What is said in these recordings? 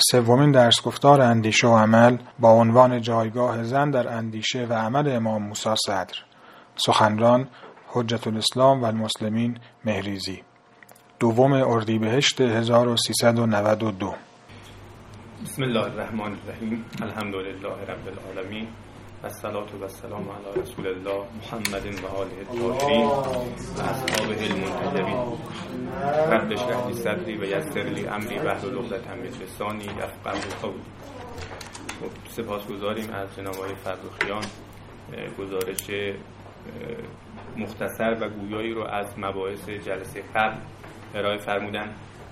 سومین درس گفتار اندیشه و عمل با عنوان جایگاه زن در اندیشه و عمل امام موسی صدر. سخنران حجت الاسلام و المسلمین مهریزی. 2 اردیبهشت 1392. بسم الله الرحمن الرحیم. الحمدلله رب العالمین و الصلاة و السلام علی رسول الله محمد و آله الطاهرین و اصحابه المنتجبین. رب اشرح لی صدری و یسر لی امری واحلل عقدة من لسانی یفقهوا قولی. سپاسگزاریم از جناب آقای فرخیان گزارش مختصر و گویایی رو از مباحث جلسه قبل ارائه فرمودن.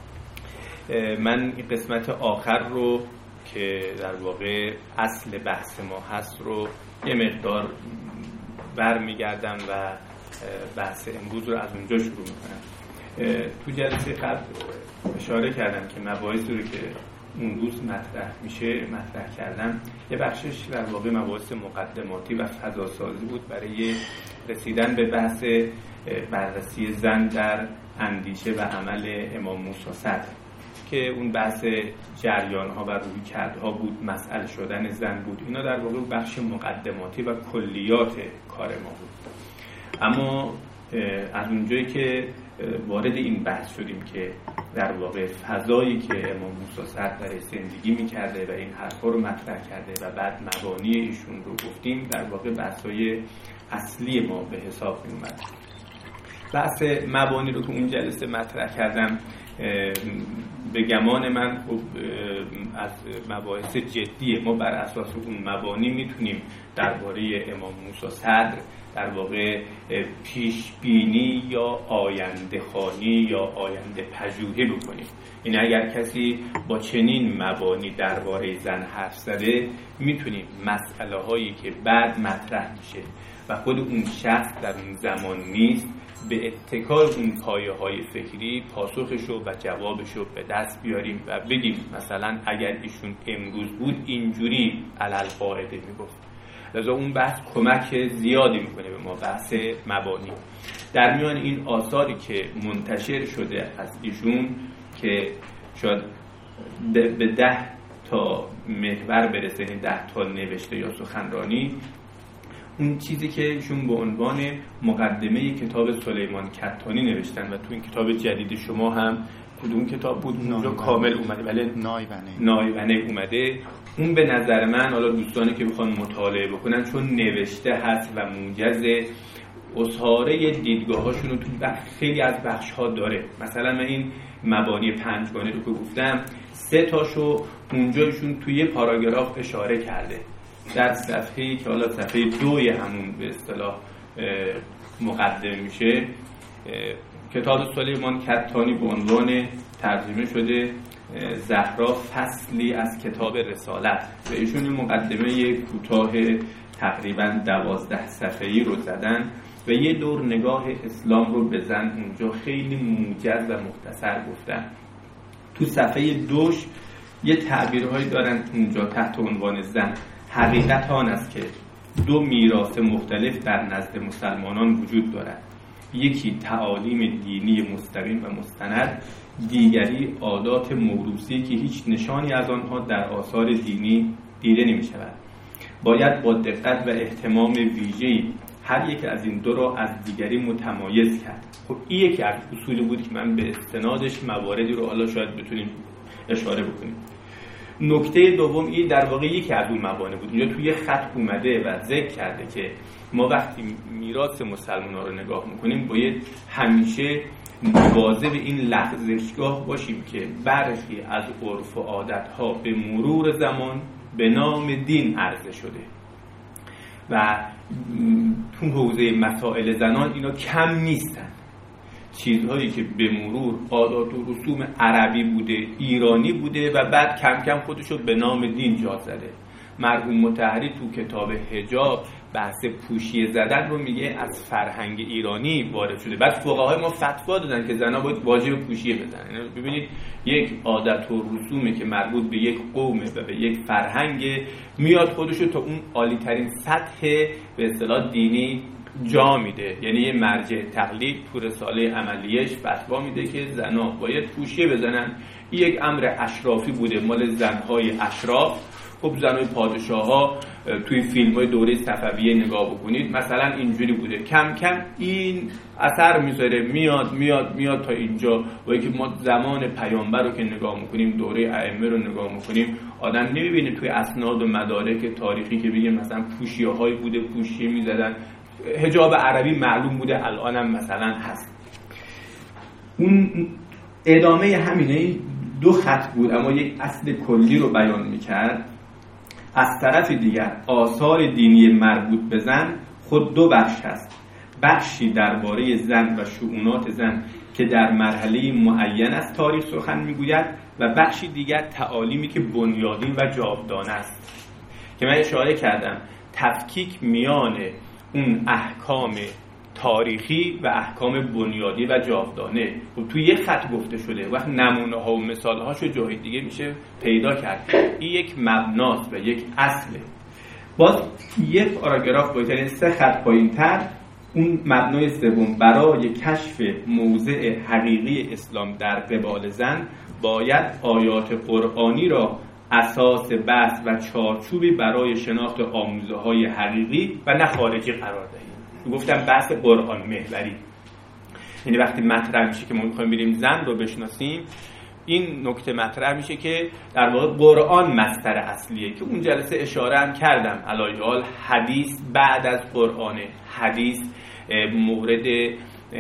من این قسمت آخر رو که در واقع اصل بحث ما هست رو یه مقدار برمیگردم و بحث امروز رو از اونجا شروع میکنم. تو جلسه قبل اشاره کردم که مباحثی رو که اون روز مطرح کردم یه بخشش در واقع مباحث مقدماتی و فضاسازی بود برای رسیدن به بحث بررسی زن در اندیشه و عمل امام موسی صدر که اون بحث جریان‌ها و رویکردها بود، مسئله شدن زن بود. اینا در واقع بخش مقدماتی و کلیات کار ما بود. اما از اونجایی که وارد این بحث شدیم که در واقع فضایی که امام موسی صدر در زندگی می‌کرده و این حرفا رو مطرح کرده و بعد مبانی ایشون رو گفتیم، در واقع بحث‌های اصلی ما به حساب می‌اومد. بحث مبانی رو که اون جلسه مطرح کردم به گمان من از مباحث جدیه. ما بر اساس اون مبانی میتونیم درباره امام موسی صدر در واقع پیش بینی یا آینده خوانی یا آینده پژوهی بکنیم. این اگر کسی با چنین مبانی درباره زن حرف زده میتونیم مسئله هایی که بعد مطرح میشه و خود اون شخص در اون زمان نیست به اتکای اون پایه های فکری پاسخشو و جوابشو به دست بیاریم و بگیم مثلا اگر ایشون امروز بود اینجوری علالقاعده میگفت. لذا اون بحث کمک زیادی میکنه به ما، بحث مبانی. در میان این آثاری که منتشر شده از ایشون که شاید به 10 تا محور برسه، 10 تا نوشته یا سخنرانی، اون چیزی که ایشون به عنوان مقدمه کتاب سلیمان کتانی نوشتن و تو این کتاب جدید شما هم کدوم کتاب بود اونجا کامل اومده، ولی نایونه اومده. اون به نظر من، حالا دوستانی که بخوان مطالعه بکنن، چون نوشته هست و موجز اصحاره دیدگاهاشون رو تو خیلی از بخش‌ها داره. مثلا من این مبانی 5 گانه رو که گفتم 3 تاشو اونجا ایشون توی پاراگراف اشاره کرده در صفحه‌ای که حالا صفحه 2 همون به اصطلاح مقدمه میشه. کتاب سلیمان کتانی به عنوان ترجمه شده زهرا فصلی از کتاب رسالت و ایشون مقدمه کوتاه تقریبا 12 صفحه‌ای رو زدن و یه دور نگاه اسلام رو به زن اونجا خیلی موجز و مختصر گفتن. تو صفحه 2 یه تعبیرهایی دارن اونجا تحت عنوان زن. حقیقت آن است که 2 میراث مختلف در نزد مسلمانان وجود دارد. یکی تعالیم دینی مستقیم و مستند، دیگری عادات موروثی که هیچ نشانی از آنها در آثار دینی دیده نمی شود. باید با دقت و اهتمام ویژه‌ای هر یک از این 2 را از دیگری متمایز کرد. خب این یکی از اصولی بود که من به استنادش مواردی رو حالا شاید بتونیم اشاره بکنیم. نکته دوم این در واقع یکی از اون مبانی بود. اینجا توی خط اومده و ذکر کرده که ما وقتی میراث مسلمان‌ها رو نگاه میکنیم باید همیشه مواظب این لغزشگاه باشیم که برخی از عرف و عادت‌ها به مرور زمان به نام دین عرضه شده و تو حوزه مسائل زنان اینا کم نیستن. چیزهایی که به مرور عادات و رسوم عربی بوده، ایرانی بوده و بعد کم کم خودشو به نام دین جا زده. مرحوم مطهری تو کتاب حجاب بحث پوشیه زدن رو میگه از فرهنگ ایرانی وارد شده. بعد فقهای ما فتوا دادن که زنها باید واجب پوشیه بزنن. ببینید یک عادت و رسومی که مربوط به یک قومه و به یک فرهنگ میاد خودشو تا اون عالی ترین سطح به اصطلاح دینی جا میده. یعنی یه مرجع تقلید تو رساله عملیش فتوا میده که زنها باید پوشیه بزنن این یک امر اشرافی بوده، مال زنهای اشراف. خب زنهای پادشاه ها توی فیلم های دوره صفویه نگاه بکنید مثلا اینجوری بوده. کم کم این اثر میذاره، میاد تا اینجا. و اینکه ما زمان پیامبر رو که نگاه میکنیم، دوره ائمه رو نگاه میکنیم، آدم نمیبینه توی اسناد و مدارک تاریخی که بگیم مثلا پوشیه هایی بوده، پوشیه میزدن. حجاب عربی معلوم بوده، الانم مثلا هست. اون ادامه همینه 2 خط بود اما یک اصل کلی رو بیان میکرد. از طرف دیگر آثار دینی مربوط به زن خود 2 بخش هست. بخشی درباره زن و شؤونات زن که در مرحله معین از تاریخ سخن میگوید و بخشی دیگر تعالیمی که بنیادین و جاودانه است که من اشاره کردم. تفکیک میان اون احکام تاریخی و احکام بنیادی و جاودانه و توی یک خط گفته شده. وقت نمونه ها و مثال هاشو جای دیگه میشه پیدا کرد. این یک مبناست و یک اصله. باز یک پاراگراف بالاتر، 3 خط پایین‌تر، اون مبنای سوم: برای کشف موضع حقیقی اسلام در قبال زن باید آیات قرآنی را اساس بحث و چارچوبی برای شناخت آموزه‌های حقیقی و نه خارجی قرار دهیم. گفتم بحث قرآن محوری، یعنی وقتی مطرح میشه که ما میخوایم بریم زن رو بشناسیم، این نکته مطرح میشه که در واقع قرآن مصدر اصلیه که اون جلسه اشاره هم کردم. علایال حدیث بعد از قرآن، حدیث مورد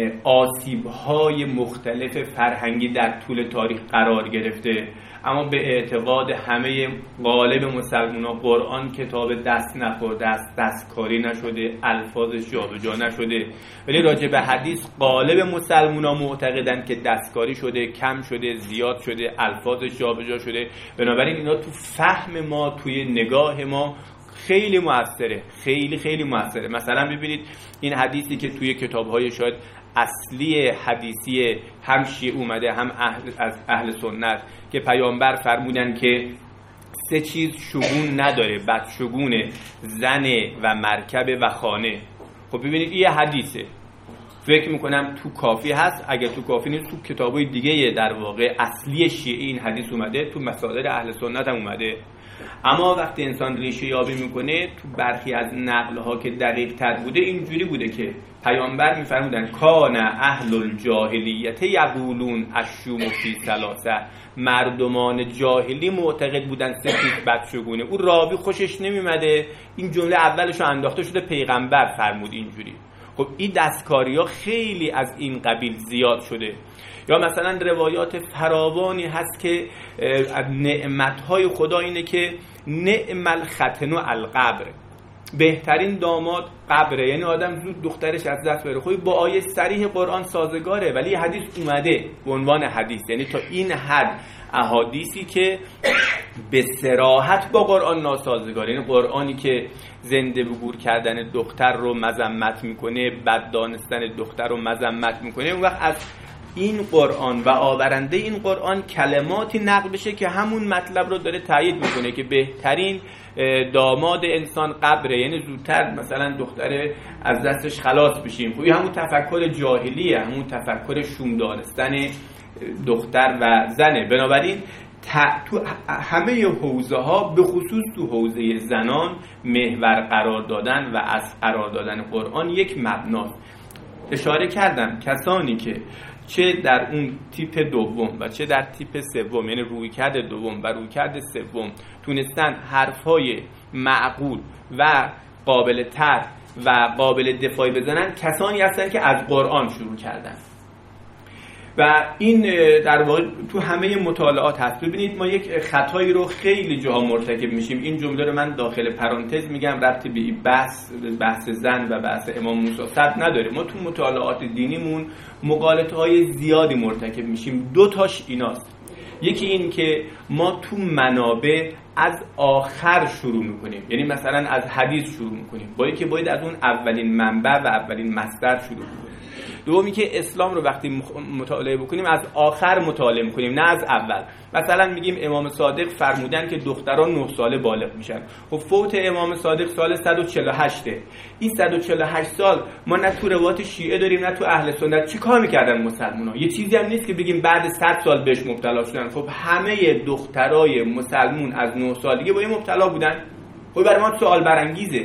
آسیب‌های مختلف فرهنگی در طول تاریخ قرار گرفته، اما به اعتقاد همه غالب مسلمان‌ها قرآن کتاب دست نخورده است، دستکاری نشده، الفاظش جابجا نشده. ولی راجع به حدیث غالب مسلمان‌ها معتقدند که دستکاری شده، کم شده، زیاد شده، الفاظش جابجا شده. بنابراین اینا تو فهم ما، توی نگاه ما خیلی موثره، خیلی موثره. مثلا ببینید این حدیثی که توی کتاب‌های شاید اصلی حدیثی هم شیعه اومده هم از اهل سنت که پیامبر فرمودن که 3 چیز شگون نداره: بدشگونه، زن و مرکب و خانه. خب ببینید این حدیثه، فکر میکنم تو کافی هست. اگر تو کافی نیست، تو کتابای دیگه در واقع اصلی شیعه این حدیث اومده، تو مصادر اهل سنت هم اومده. اما وقتی انسان ریشه یابی میکنه، تو برخی از نقل‌ها که دقیق تر بوده اینجوری بوده که پیامبر میفرمودن کان اهل الجاهلیت یقولون الشوم فی 3. مردمان جاهلی معتقد بودن 3 چیز بدشگونه. او راوی خوشش نمیمده، این جمله اولشو انداخته شده، پیغمبر فرمود اینجوری. خب این دستکاری‌ها خیلی از این قبیل زیاد شده. یا مثلا روایات فراوانی هست که نعمت‌های خدا اینه که نعم الختن القبر، بهترین داماد قبره، یعنی آدم زود دخترش از دست بره. خب با آیه صریح قرآن سازگاره، ولی حدیث اومده به عنوان حدیث، یعنی تا این حد احادیثی که به صراحت با قرآن ناسازگاره، یعنی قرآنی که زنده به گور کردن دختر رو مذمت میکنه، بد دانستن دختر رو مذمت میکنه، اون وقت از این قرآن و آورنده این قرآن کلماتی نقل بشه که همون مطلب رو داره تایید میکنه که بهترین داماد انسان قبره، یعنی زودتر مثلا دختر از دستش خلاص بشیم. خب همون تفکر جاهلیه، همون تفکر شوم دانستن دختر و زنه. بنابراین تو همه حوزه ها، به خصوص تو حوزه زنان، محور قرار دادن و از قرار دادن قرآن یک مبناست. اشاره کردم کسانی که چه در اون تیپ دوم و چه در تیپ سوم، یعنی رویکرد دوم و رویکرد سوم، تونستن حرفای معقول و قابل طرح و قابل دفاع بزنن، کسانی هستن که از قرآن شروع کردن. و این در واقع تو همه مطالعات هست. ببینید ما یک خطایی رو خیلی جاها مرتکب میشیم. این جمله رو من داخل پرانتز میگم، ربطی به این بحث زن و بحث امام موسی صد نداره. ما تو مطالعات دینیمون مغالطه‌های زیادی مرتکب میشیم. 2 تاش ایناست. یکی این که ما تو منابع از آخر شروع میکنیم، یعنی مثلا از حدیث شروع میکنیم، باید از اون اولین منبع و اولین مصدر شروع کنیم. دومی که اسلام رو وقتی مطالعه بکنیم از آخر مطالعه میکنیم نه از اول. مثلا میگیم امام صادق فرمودن که دختران 9 ساله بالغ میشن. خب فوت امام صادق سال 148. این 148 سال ما نه تو روایات شیعه داریم نه تو اهل سنت. چی کار میکردن مسلمان‌ها؟ یه چیزی هم نیست که بگیم بعد 100 سال بهش مبتلا شدن. خب همه دخترای مسلمون از 9 سالگی با این مبتلا بودن. خب برای ما سوال برانگیزه.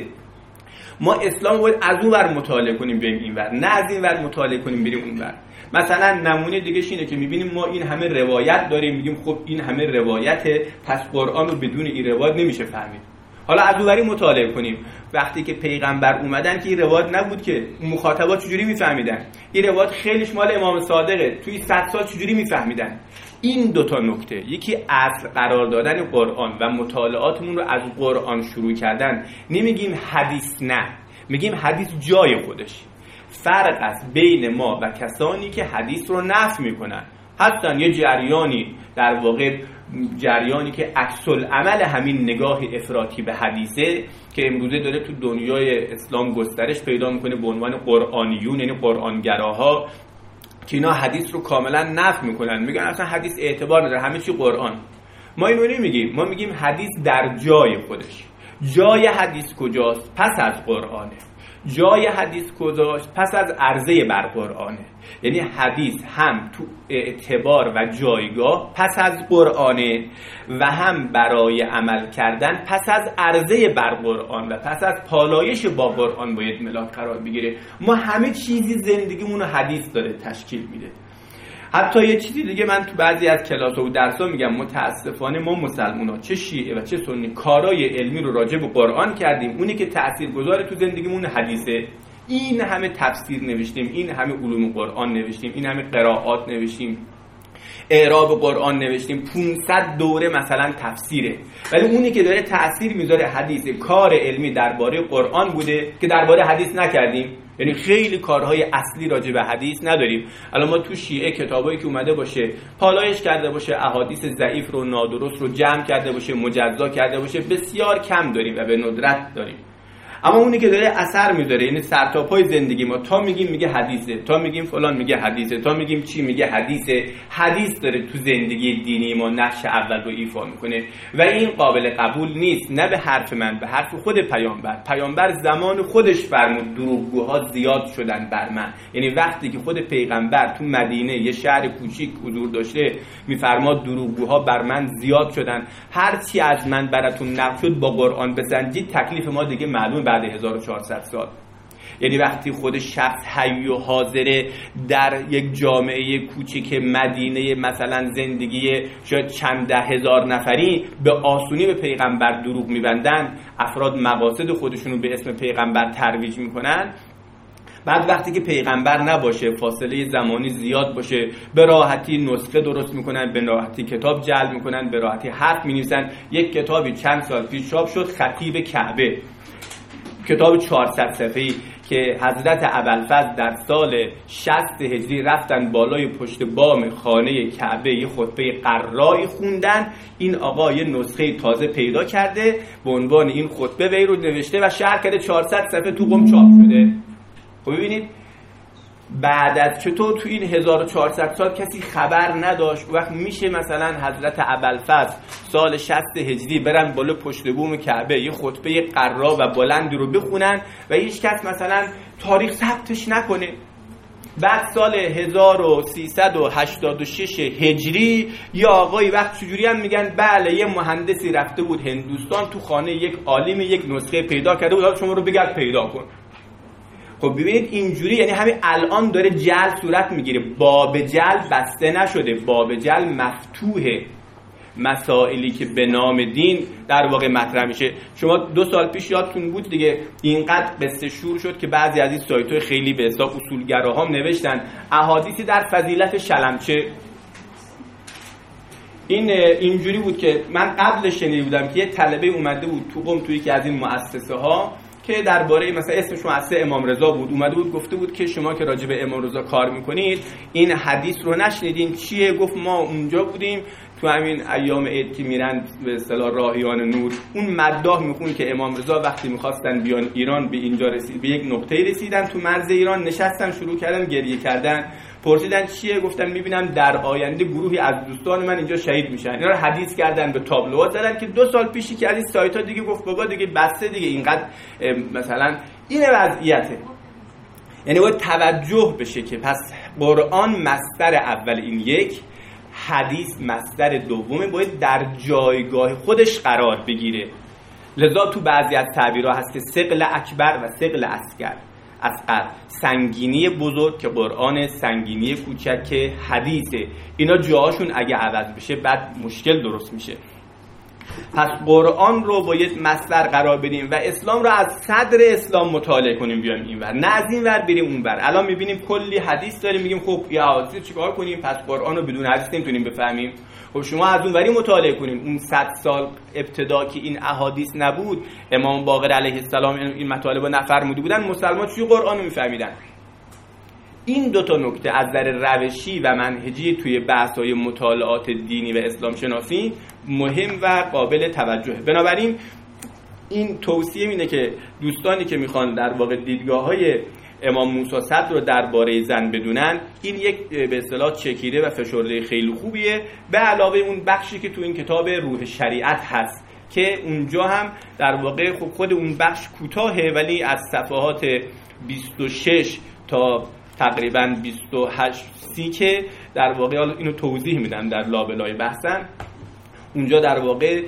ما اسلام باید از اون ور مطالعه کنیم بریم این ور، نه از این ور مطالعه کنیم بریم اون ور. مثلا نمونه دیگه اینه که میبینیم ما این همه روایت داریم، میگیم خب این همه روایته، پس قرآن رو بدون این روایت نمیشه فهمید. حالا از اونوری مطالعه کنیم. وقتی که پیغمبر اومدن که این روایت نبود که مخاطبا چجوری میفهمیدن؟ این روایت خیلیش مال امام صادقه. توی 100 سال چجوری میفهمیدن؟ این دوتا نکته، یکی اصل قرار دادن قرآن و مطالعاتمون رو از قرآن شروع کردن. نمیگیم حدیث نه، میگیم حدیث جای خودش. فرق است بین ما و کسانی که حدیث رو نفی میکنن. هستن یه جریانی، در واقع جریانی که عکس العمل همین نگاه افراطی به حدیثه که امروزه داره تو دنیای اسلام گسترش پیدا میکنه به عنوان قرآنیون، یعنی قرآنگراها، که اینا حدیث رو کاملا نفی میکنن، میگن اصلا حدیث اعتبار نداره، همه چی قرآن. ما اینو نمیگیم، ما میگیم حدیث در جای خودش. جای حدیث کجاست؟ پس از قرآنه. جای حدیث کجاست؟ پس از عرضه بر قرآنه. یعنی حدیث هم تو اعتبار و جایگاه پس از قرآنه و هم برای عمل کردن پس از عرضه بر قرآن و پس از پالایش با قرآن باید ملاک قرار بگیره. ما همه چیزی زندگیمون رو حدیث داره تشکیل میده. حتی یه چیزی دیگه من تو بعضی از کلاس‌ها و درس‌ها میگم، متاسفانه ما مسلمان‌ها چه شیعه و چه سنی کارای علمی رو راجع به قرآن کردیم، اونی که تاثیرگذار تو زندگیمون حدیثه. این همه تفسیر نوشتیم، این همه علوم قرآن نوشتیم، این همه قرائات نوشتیم، اعراب قرآن نوشتیم، 500 دوره مثلا تفسیره، ولی اونی که داره تأثیر میذاره حدیث، کار علمی درباره قرآن بوده که درباره حدیث نکردیم. یعنی خیلی کارهای اصلی راجع به حدیث نداریم. الان ما تو شیعه کتابایی که اومده باشه پالایش کرده باشه، احادیث ضعیف رو نادرست رو جمع کرده باشه، مجزا کرده باشه، بسیار کم داریم و به ندرت داریم. اما اونی که داره اثر میذاره، یعنی سرتاپای زندگی ما، تا میگیم میگه حدیثه، تا میگیم فلان میگه حدیثه، تا میگیم چی میگه حدیثه. حدیث داره تو زندگی دینی ما نقش اول رو ایفا میکنه و این قابل قبول نیست. نه به حرف من، به حرف خود پیامبر زمان خودش فرمود دروغگوها زیاد شدن بر من. یعنی وقتی که خود پیغمبر تو مدینه یه شهر کوچیک حضور داشته میفرماد دروغگوها بر من زیاد شدن، هر چی از من براتون نقل شد با قرآن بسنجید تکلیف ما دیگه معلوم بعد 1400 سال. یعنی وقتی خود شخص حی و حاضره در یک جامعه کوچیک مدینه مثلا زندگی شاید چند ده هزار نفری به آسونی به پیغمبر دروغ میبندن، افراد مقاصد خودشونو به اسم پیغمبر ترویج میکنن، بعد وقتی که پیغمبر نباشه، فاصله زمانی زیاد باشه، به راحتی نسخه درست میکنن، به راحتی کتاب جلب میکنن، به راحتی حرف مینویسن. یک کتابی چند سال پیش چاپ شد، خطیب کعبه، کتاب 400 صفحه‌ای که حضرت ابوالفضل در سال 60 هجری رفتن بالای پشت بام خانه کعبه یه خطبه قرایی خوندن. این آقا یه نسخه تازه پیدا کرده به عنوان این خطبه وی رو نوشته و شرح کرده، 400 صفحه تو قم چاپ شده. خب ببینید بعد از چطور تو این 1400 سال کسی خبر نداشت، وقت میشه مثلا حضرت ابوالفضل سال 60 هجری برن بالا پشت بوم کعبه یه خطبه قرا و بلندی رو بخونن و هیچ کس مثلا تاریخ ثبتش نکنه. بعد سال 1386 هجری یه آقایی وقت چجوری هم میگن بله یه مهندسی رفته بود هندوستان، تو خانه یک عالم یک نسخه پیدا کرده بود، شما رو بگرد پیدا کن. خب ببینید اینجوری، یعنی همین الان داره جعل صورت میگیره. باب جعل بسته نشده، باب جعل مفتوحه. مسائلی که به نام دین در واقع مطرح میشه. شما 2 سال پیش یادتون بود دیگه، اینقدر قصه شور شد که بعضی از این سایت‌های خیلی به حساب اصولگراها هم نوشتن احادیثی در فضیلت شلمچه. این اینجوری بود که من قبلش شنیده بودم که یه طلبه اومده بود تو قم، توی یکی از این مؤسسه ها که درباره مثلا اسمش مؤسسه امام رضا بود، اومده بود گفته بود که شما که راجع به امام رضا کار میکنید این حدیث رو نشنیدین چیه؟ گفت ما اونجا بودیم تو همین ایام عید که میرن به اصطلاح راهیان نور، اون مداح میخون که امام رضا وقتی میخواستن بیان ایران به اینجا رسید، به یک نقطه رسیدن تو مرز ایران، نشستن شروع کردن گریه کردن. پرسیدن چیه؟ گفتن میبینم در آینده گروهی از دوستان من اینجا شهید میشن. اینا رو حدیث کردن، به تابلوها زدن که 2 سال پیشی که از این سایت ها دیگه گفت بابا دیگه بسته دیگه، اینقدر مثلا این وضعیته. یعنی باید توجه بشه که پس قرآن مصدر اول این یک، حدیث مصدر دومه، باید در جایگاه خودش قرار بگیره. لذا تو بعضی از تعبیرها هست که ثقل اکبر و ثقل اصغر، سنگینی بزرگ که قرآن، سنگینی کوچک که حدیثه. اینا جاهاشون اگه عوض بشه بعد مشکل درست میشه. پس قرآن رو باید مصدر قرار بدیم و اسلام رو از صدر اسلام مطالعه کنیم بیایم اینور، نه از این ور بریم اونور. الان میبینیم کلی حدیث داریم، میگیم خب یا حدیث چیکار کنیم؟ پس قرآن رو بدون حدیث نمیتونیم بفهمیم. خب شما از اونوری مطالعه کنیم. اون 100 سال ابتدا که این احادیث نبود، امام باقر علیه السلام این مطالب رو نفرموده بودن، مسلمان چی قرآن رو میفهمیدن؟ این 2 نکته از نظر روشی و منهجی توی بحث‌های مطالعات دینی و اسلام شناسی مهم و قابل توجهه. بنابراین این توصیه اینه که دوستانی که میخوان در واقع دیدگاه‌های امام موسی صدر رو درباره زن بدونن، این یک به اصطلاح چکیده و فشرده خیلی خوبیه، به علاوه اون بخشی که تو این کتاب روح شریعت هست که اونجا هم در واقع خود اون بخش کوتاهه، ولی از صفحات 26 تا تقریبا 28-30 که در واقع اینو توضیح میدم در لابلای بحثن، اونجا در واقع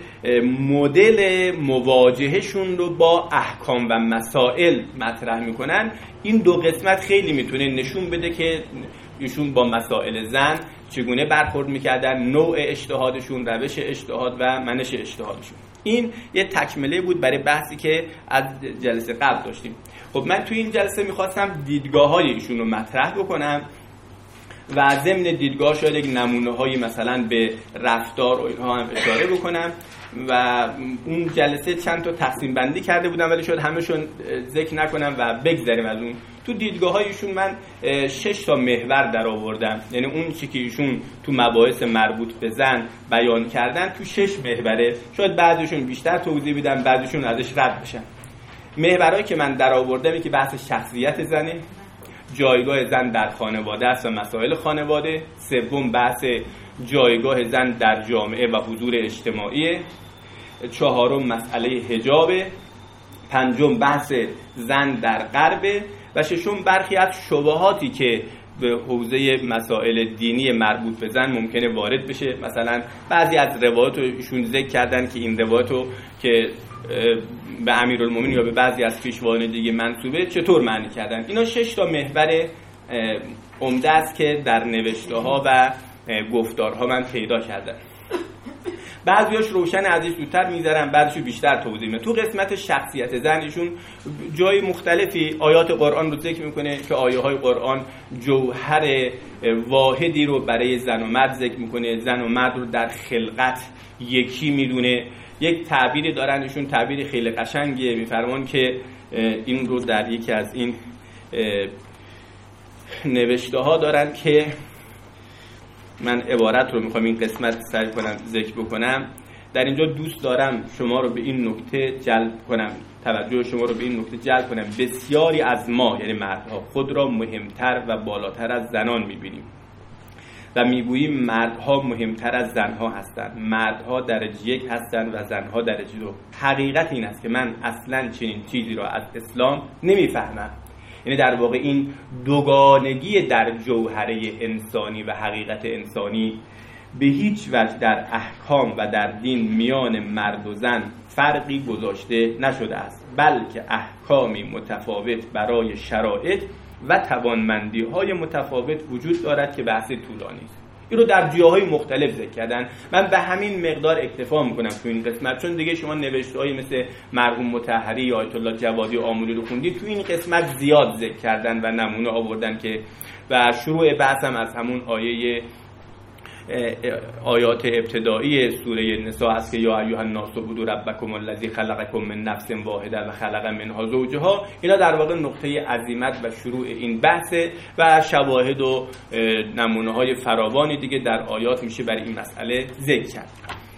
مدل مواجهشون رو با احکام و مسائل مطرح میکنن. این 2 قسمت خیلی میتونه نشون بده که ایشون با مسائل زن چگونه برخورد میکردن، نوع اجتهادشون، روش اجتهاد و منش اجتهادشون. این یه تکمله بود برای بحثی که از جلسه قبل داشتیم. خب من توی این جلسه میخواستم دیدگاه‌های ایشون رو مطرح بکنم و ضمن دیدگاه شاید یک نمونه‌هایی مثلا به رفتار و اینها هم اشاره بکنم و اون جلسه چند تا تقسیم بندی کرده بودم ولی شاید همه‌شون ذکر نکنم و بگذریم از اون. تو دیدگاه‌های ایشون من 6 تا محور در آوردم، یعنی اون چیزی که ایشون تو مباحث مربوط به زن بیان کردن تو 6 محوره. شاید بعضیشون بیشتر توضیح بدم، بعضیشون ازش رد بشن. محورایی که من در آوردم اینه که بحث شخصیت زنه، جایگاه زن در خانواده است و مسائل خانواده، سوم بحث جایگاه زن در جامعه و حضور اجتماعی، چهارم مسئله حجاب، پنجم بحث زن در غرب و ششم برخی از شبهاتی که به حوزه مسائل دینی مربوط به زن ممکنه وارد بشه. مثلا بعضی از روایات رو ایشون ذکر کردن که این روایاتو که به امیرالمومنین یا به بعضی از پیشوایان دیگه منسوبه چطور معنی کردن. اینا 6 تا محور عمده است که در نوشته‌ها و گفتارها من پیدا کردم. بعضیاش روشن، ازش زودتر میذارم، بعضیشو بیشتر توضیح میدم. تو قسمت شخصیت زنشون جای مختلفی آیات قرآن رو ذکر میکنه که آیه‌های قرآن جوهر واحدی رو برای زن و مرد ذکر میکنه، زن و مرد رو در خلقت یکی میدونه. یک تعبیری دارن ایشون، تعبیر خیلی قشنگیه، میفرمان که این رو در یکی از این نوشته ها دارن که من عبارت رو میخوام این قسمت سعی کنم ذکر بکنم. در اینجا دوست دارم شما رو به این نکته جلب کنم، توجه شما رو به این نکته جلب کنم. بسیاری از ما یعنی مردها خود را مهمتر و بالاتر از زنان میبینیم و میگوییم مردها مهمتر از زنها هستند، مردها درجه 1 هستند و زنها درجه 2. حقیقت این است که من اصلا چنین چیزی را از اسلام نمیفهمم. یعنی در واقع این دوگانگی در جوهره انسانی و حقیقت انسانی به هیچ وجه در احکام و در دین میان مرد و زن فرقی گذاشته نشده است، بلکه احکامی متفاوت برای شرایط و توانمندی‌های متفاوت وجود دارد که بحث طولانی است. این رو در جاهای مختلف ذکر کردن. من به همین مقدار اکتفا میکنم تو این قسمت، چون دیگه شما نوشته‌هایی مثل مرحوم مطهری یا آیت الله جوادی آملی رو خوندید، تو این قسمت زیاد ذکر کردن و نمونه آوردن که و شروع بحثم از همون آیه آیات ابتدایی سوره نساء هست که یا ایها الناس اعبدوا ربکم الذی خلقکم من نفس واحده و خلق منها زوجها. اینا در واقع نقطه عزیمت و شروع این بحثه و شواهد و نمونه‌های فراوانی دیگه در آیات میشه برای این مسئله ذکر کرد.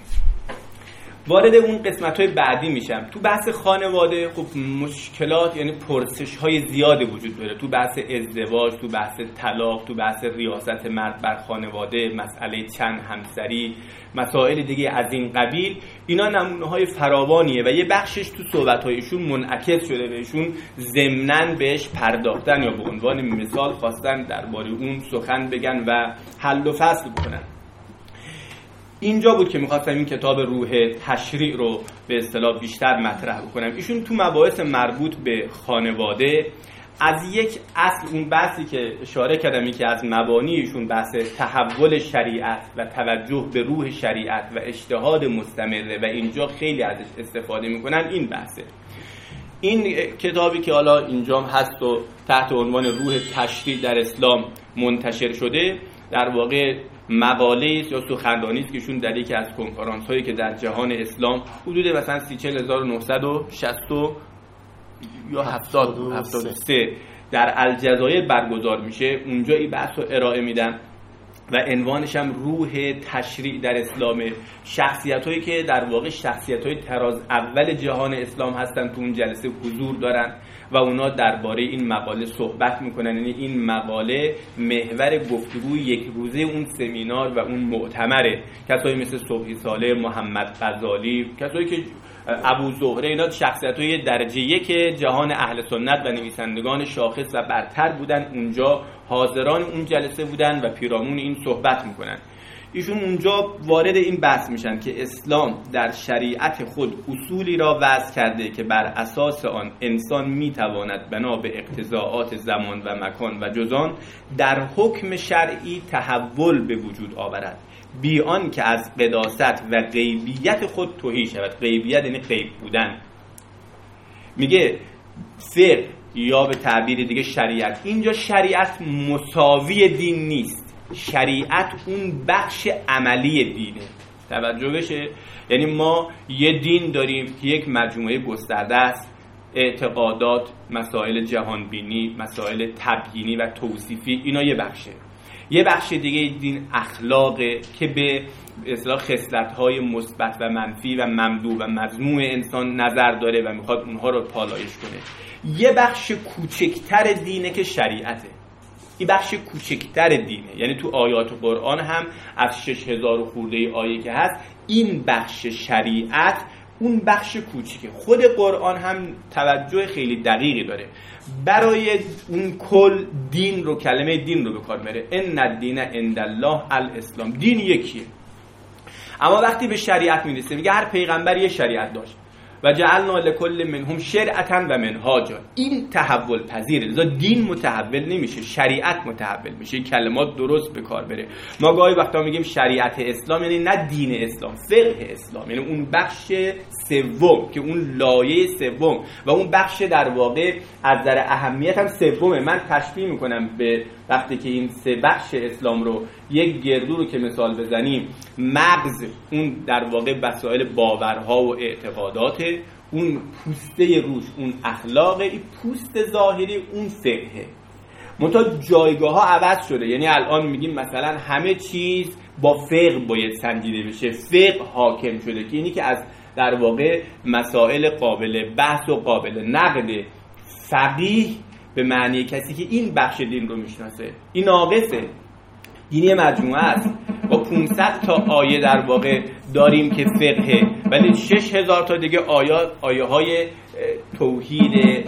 وارد اون قسمت‌های بعدی میشم. تو بحث خانواده خب مشکلات یعنی پرسش‌های زیادی وجود داره. تو بحث ازدواج، تو بحث طلاق، تو بحث ریاست مرد بر خانواده، مسئله چند همسری، مسائل دیگه از این قبیل، اینا نمونه‌های فراوانیه و یه بخشش تو صحبت‌هایشون منعکس شده، بهشون ضمناً بهش پرداختن یا به عنوان مثال خواستن درباره اون سخن بگن و حل و فصل بکنن. اینجا بود که می‌خواستم این کتاب روح تشریع رو به اصطلاح بیشتر مطرح بکنم. ایشون تو مباحث مربوط به خانواده از یک اصل، اون بحثی که اشاره کردم این که از مبانیشون بحث تحول شریعت و توجه به روح شریعت و اجتهاد مستمره و اینجا خیلی ازش استفاده میکنن، این بحثه. این کتابی که حالا اینجا هست و تحت عنوان روح تشریع در اسلام منتشر شده، در واقع مقاله است یا سخنرانی است که ایشون در یکی از کنفرانس هایی که در جهان اسلام حدود مثلا 34960 یا 73 در الجزایر برگزار میشه، اونجا این بحث رو ارائه میدن و عنوانش هم روح تشریع در اسلام. شخصیتایی که در واقع شخصیتای تراز اول جهان اسلام هستن تو اون جلسه حضور دارن و اونا درباره این مقاله صحبت میکنن. یعنی این مقاله محور گفتگو یک روزه اون سمینار و اون معتمره. کسایی مثل صبحی صالح، محمد غزالی، کسایی که ابو زهره، اینا شخصیت‌های درجه یک جهان اهل سنت و نویسندگان شاخص و برتر بودن، اونجا حاضران اون جلسه بودن و پیرامون این صحبت میکنن. ایشون اونجا وارد این بحث میشن که اسلام در شریعت خود اصولی را وضع کرده که بر اساس آن انسان میتواند بنا به اقتضاعات زمان و مکان و جزان در حکم شرعی تحول به وجود آورد، بی آن که از قداست و غیبیت خود تهی شود. غیبیت یعنی غیب بودن. میگه فقه یا به تعبیر دیگه شریعت، اینجا شریعت مساوی دین نیست، شریعت اون بخش عملی دینه. توجه بشه، یعنی ما یه دین داریم که یک مجموعه گسترده است، اعتقادات، مسائل جهانبینی، مسائل تبیینی و توصیفی، اینا یه بخشه. یه بخش دیگه دین اخلاقه که به اصطلاح خصلت‌های مثبت و منفی و ممدوح و مذموم انسان نظر داره و میخواد اونها رو پالایش کنه. یه بخش کوچکتر دینه که شریعته. این بخش کوچکتر دینه، یعنی تو آیات قرآن هم از 6000 خورده آیه که هست، این بخش شریعت اون بخش کوچیکه. خود قرآن هم توجه خیلی دقیقی داره برای اون کل دین رو، کلمه دین رو به کار میبره. ان الدین عند الله الاسلام، دین یکیه. اما وقتی به شریعت میرسه میگه هر پیغمبر یه شریعت داشت و جعلنا لکل منهم شرعة و منهاجا. این تحول پذیره، لذا دین متحول نمیشه، شریعت متحول میشه. این کلمات درست به کار بره. ما گاهی وقتا میگیم شریعت اسلام یعنی نه دین اسلام، فقه اسلام، یعنی اون بخش سوم که اون لایه سوم و اون بخش در واقع از نظر اهمیت هم سومه. من تشبیه میکنم به وقتی که این سه بخش اسلام رو، یک گردو رو که مثال بزنیم، مغز اون در واقع مسائل باورها و اعتقادات، اون پوسته روش اون اخلاقه، این پوست ظاهری اون فقهه. منتها جایگاه ها عوض شده. یعنی الان میگیم مثلا همه چیز با فقه باید سنجیده بشه، فقه حاکم شده که اینی که از در واقع مسائل قابل بحث و قابل نقد. فقیه به معنی کسی که این بخش دین رو میشناسه. این ناقصه. دینی مجموعه است. با 500 تا آیه در واقع داریم که فقهه، ولی 6000 تا دیگه آیه های توحید.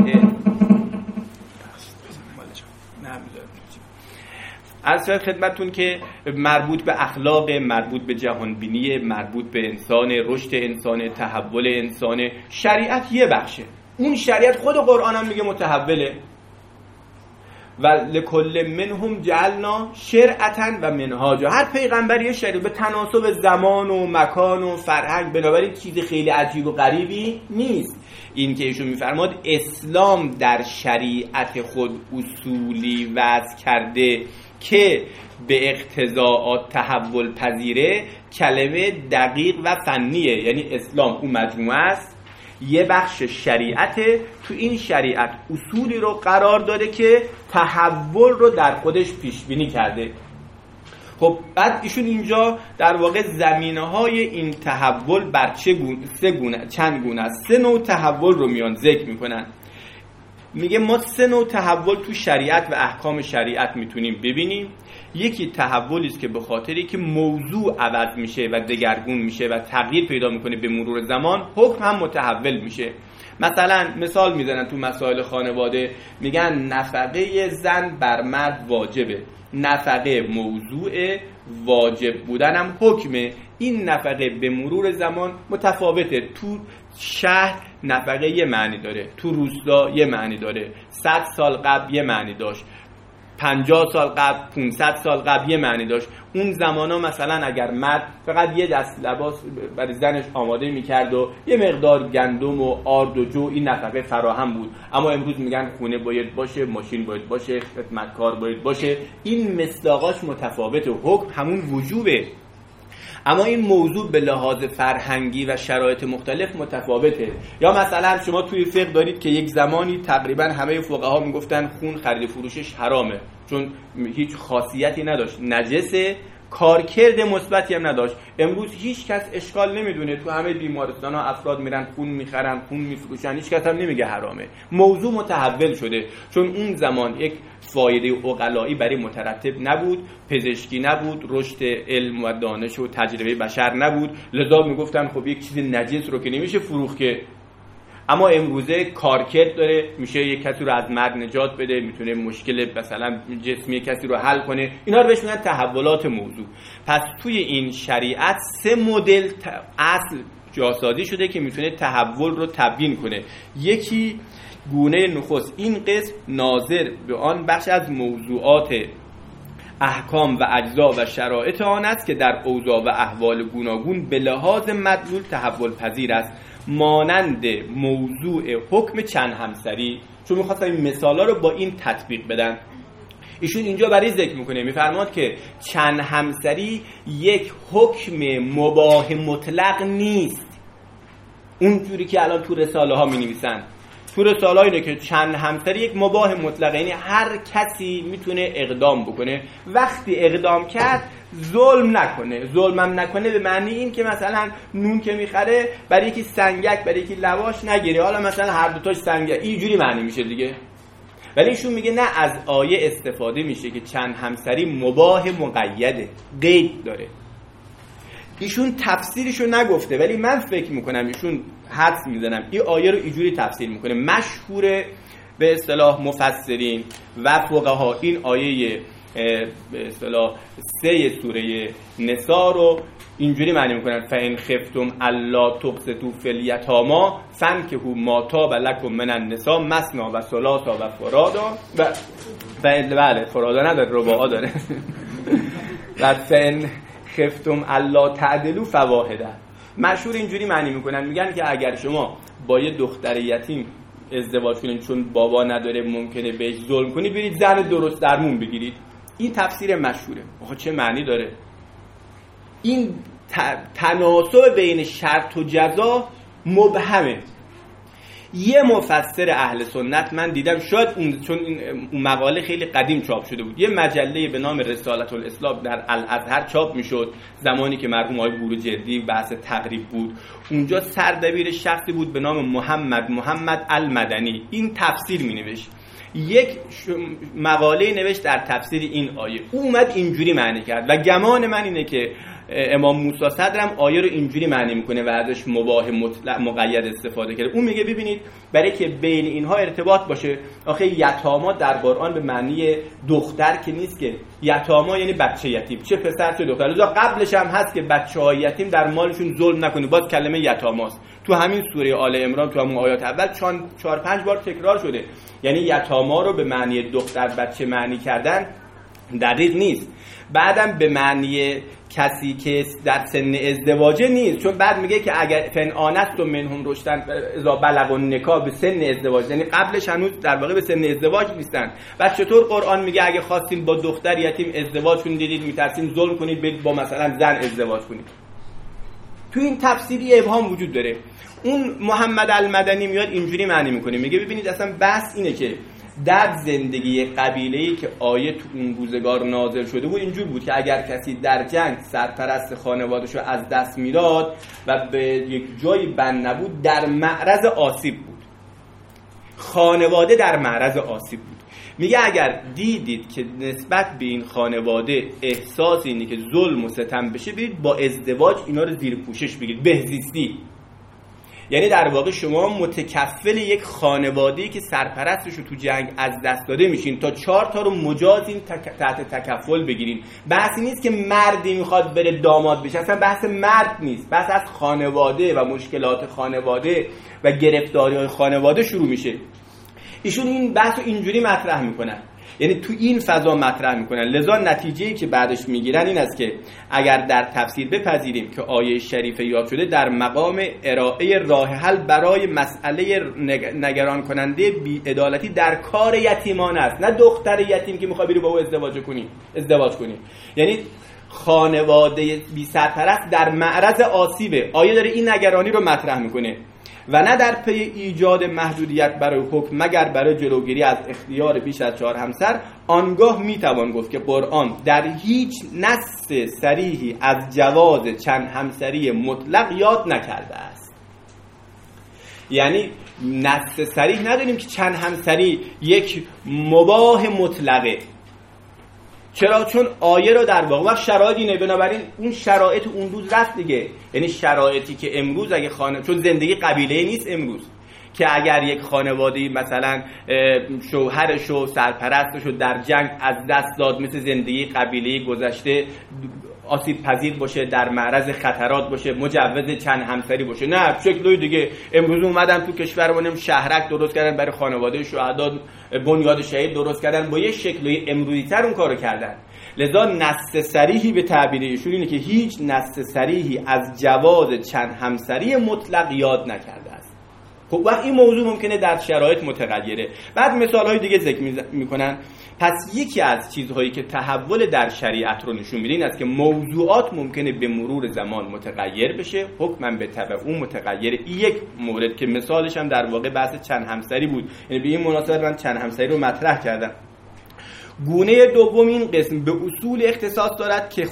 از خدمتون که مربوط به اخلاق، مربوط به جهانبینی، مربوط به انسان، رشد انسان، تحول انسان. شریعت یه بخشه. اون شریعت خود قرآن هم میگه متحوله. و لکل منهم جعلنا شرعة و منهاجا. هر پیغمبری یه شریعت به تناسب زمان و مکان و فرهنگ، بنابراین چیز خیلی عجیب و غریبی نیست. این که ایشون میفرماد اسلام در شریعت خود اصولی وضع کرده که به اقتضاءات تحول پذیره کلمه دقیق و فنیه. یعنی اسلام اون مجموعه است، یه بخش شریعته، تو این شریعت اصولی رو قرار داده که تحول رو در خودش پیش بینی کرده. خب بعد ایشون اینجا در واقع زمینه‌های این تحول بر چند گونه است، 3 نوع تحول رو میان ذکر میکنن. میگه ما 3 نوع تحول تو شریعت و احکام شریعت میتونیم ببینیم. یکی تحولی است که به خاطری که موضوع عوض میشه و دگرگون میشه و تغییر پیدا میکنه به مرور زمان، حکم هم متحول میشه. مثلا مثال میزنن تو مسائل خانواده، میگن نفقه زن بر مرد واجبه، نفقه موضوع، واجب بودن هم حکمه. این نفقه به مرور زمان متفاوته. تو شهر نفقه یه معنی داره، تو روستا یه معنی داره، 100 سال قبل یه معنی داشت، 50 سال قبل، 500 سال قبل یه معنی داشت. اون زمانا مثلا اگر مرد فقط یه دست لباس برای زنش آماده میکرد و یه مقدار گندم و آرد و جو، این نفقه فراهم بود. اما امروز میگن خونه باید باشه، ماشین باید باشه، خدمتکار باید باشه. این مصداقاش متفاوته، حکم همون وجوبه، اما این موضوع به لحاظ فرهنگی و شرایط مختلف متفاوته. یا مثلا شما توی فقه دارید که یک زمانی تقریبا همه فقها میگفتن خون خرید فروشش حرامه، چون هیچ خاصیتی نداشت، نجسه، کارکرد مثبتی هم نداشت. امروز هیچ کس اشکال نمیدونه، تو همه بیمارستان ها افراد میرن خون میخرن، خون میفروشن، هیچ کس هم نمیگه حرامه. موضوع متحول شده، چون اون زمان یک فایده عقلایی برای مترتب نبود، پزشکی نبود، رشد علم و دانش و تجربه بشر نبود، لذا میگفتن خب یک چیز نجس رو که نمیشه فروخت که. اما امروزه کارکرد داره، میشه یک کسی رو از مرگ نجات بده، میتونه مشکل مثلا جسمی کسی رو حل کنه. اینا رو بهش میگن تحولات موضوع. پس توی این شریعت 3 مدل اصل جاسازی شده که میتونه تحول رو تبیین کنه. یکی گونه نخست، این قسم ناظر به آن بخش از موضوعات احکام و اجزا و شرایط آن است که در اوضاع و احوال گوناگون به لحاظ مدلول تحول پذیر است، مانند موضوع حکم چند همسری. چون می‌خواستم این مثالا رو با این تطبیق بدن. ایشون اینجا برای ذکر میکنه، میفرماد که چند همسری یک حکم مباح مطلق نیست، اونجوری که الان تو رساله ها می‌نویسن. تو رساله اینه که چند همسری یک مباح مطلقه، یعنی هر کسی میتونه اقدام بکنه. وقتی اقدام کرد ظلم نکنه. ظلمم نکنه به معنی این که مثلا نون که میخره برای یکی سنگک برای یکی لواش نگیره، حالا مثلا هر دوتاش سنگک، اینجوری معنی میشه دیگه. ولی ایشون میگه نه، از آیه استفاده میشه که چند همسری مباح مقیده، قید داره. ایشون تفسیرشو نگفته، ولی من فکر میکنم ایشون حدس میزنم این آیه رو اینجوری تفسیر میکنه. مشهور به اصطلاح مفسرین و فقها این آیه به اصطلاح 3 سوره نساء رو اینجوری معنی میکنن: فَإِنْ خِفْتُمْ أَلَّا تُقْسِطُوا فِي الْيَتَامَى فَانكِحُوا مَا طَابَ لَكُم مِّنَ النِّسَاءِ مَثْنَىٰ وَثُلَاثَ وَفُرَادَىٰ. بله فرادا نداره، رباعا داره. و فَإِنْ خفتم الا تعدلوا فواحده. مشهور اینجوری معنی میکنن، میگن که اگر شما با یه دختر یتیم ازدواج کنید چون بابا نداره ممکنه بهش ظلم کنی، برید زن درست درمون بگیرید. این تفسیر مشهوره. آخه چه معنی داره؟ این تناسب بین شرط و جزا مبهمه. یه مفسر اهل سنت من دیدم، شاید چون اون مقاله خیلی قدیم چاپ شده بود، یه مجله به نام رسالت الاسلام در الازهر چاپ میشد زمانی که مرحوم آقای بروجردی بحث تقریب بود. اونجا سردبیر شخصی بود به نام محمد المدنی، این تفسیر مینوشت. یک مقاله نوشت در تفسیر این آیه، اومد اینجوری معنی کرد و گمان من اینه که امام موسی صدرم آیه رو اینجوری معنی میکنه و ازش مباح مطلق مقید استفاده کرده. اون میگه ببینید برای که بین اینها ارتباط باشه، آخه یتاما در قرآن به معنی دختر که نیست که، یتاما یعنی بچه یتیم، چه پسر چه دختر. لذا قبلش هم هست که بچه‌های یتیم در مالشون ظلم نکنه، باز کلمه یتاماست. تو همین سوره آل عمران تو همون آیات اول 4-5 بار تکرار شده. یعنی یتاما رو به معنی دختر بچه معنی کردن دقیق نیست. بعدم به معنی کسی که در سن ازدواجه نیست، چون بعد میگه که اگر فن آنست و منهم رشدن اذا بلغوا النکاح، به سن ازدواج، یعنی قبلش هنوز در واقع به سن ازدواج نیستن. و چطور قرآن میگه اگه خواستین با دختر یتیم ازدواج کنید، دیدید میترسین ظلم کنید، برید با مثلا زن ازدواج کنید. تو این تفسیری ابهام وجود داره. اون محمد المدنی میاد اینجوری معنی میکنه، میگه ببینید اصلا بحث اینه که در زندگی قبیله‌ای که آیه تو اون روزگار نازل شده بود اینجور بود که اگر کسی در جنگ سرپرست خانواده‌شو از دست میداد و به یک جایی بند نبود، در معرض آسیب بود. خانواده در معرض آسیب بود. میگه اگر دیدید که نسبت به این خانواده احساس اینه که ظلم و ستم بشه، برید با ازدواج اینا رو زیر پوشش بگیرید، بهزیستی. یعنی در واقع شما متکفل یک خانواده‌ای که سرپرستش رو تو جنگ از دست داده میشین تا 4 تا رو مجازین تحت تکفل بگیرین. بحثی نیست که مردی میخواد بره داماد بشه، اصلا بحث مرد نیست، بحث از خانواده و مشکلات خانواده و گرفتاری‌های خانواده شروع میشه. ایشون این بحث رو اینجوری مطرح میکنن، یعنی تو این فضا مطرح میکنن. لذا نتیجه‌ای که بعدش میگیرن این است که اگر در تفسیر بپذیریم که آیه شریفه یاد شده در مقام ارائه راه حل برای مسئله نگران کننده بی‌عدالتی در کار یتیمان است، نه دختر یتیم که میخواد بری با او ازدواج کنی. یعنی خانواده بی سرپرست در معرض آسیبه. آیه داره این نگرانی رو مطرح میکنه و نه در پی ایجاد محدودیت برای حکم مگر برای جلوگیری از اختیار بیش از 4 همسر. آنگاه میتوان گفت که قرآن در هیچ نص صریحی از جواز چند همسری مطلق یاد نکرده است. یعنی نص صریح نداریم که چند همسری یک مباح مطلقه. چرا؟ چون آیه رو در واقع شرایط اینه، بنابراین اون شرایط اون روز رفت دیگه. یعنی شرایطی که امروز اگه چون زندگی قبیله نیست امروز، که اگر یک خانواده مثلا شوهرش و سرپرستش رو در جنگ از دست داد، مثل زندگی قبیله گذشته آسیب پذیر باشه، در معرض خطرات باشه، مجوز چند همسری باشه. نه، شکلی دیگه امروز اومدن تو کشورمون شهرک درست کردن برای خانواده شهدا، بنیاد شهید درست کردن، با یه شکلی امروزی تر اون کارو کردن. لذا نص صریحی به تعبیر ایشون اینه که هیچ نص صریحی از جواز چند همسری مطلق یاد نکرده است. خب وقت این موضوع ممکنه در شرایط متغیره. بعد مثال‌های دیگه ذکر میکنن. پس یکی از چیزهایی که تحول در شریعت رو نشون میده این است که موضوعات ممکنه به مرور زمان متغیر بشه، حکماً به تبع اون متغیره. یک مورد که مثالش هم در واقع بحث چند همسری بود، یعنی به این مناسبت من چند همسری رو مطرح کردم. گونه دوم این قسم به اصول اختصاص دارد که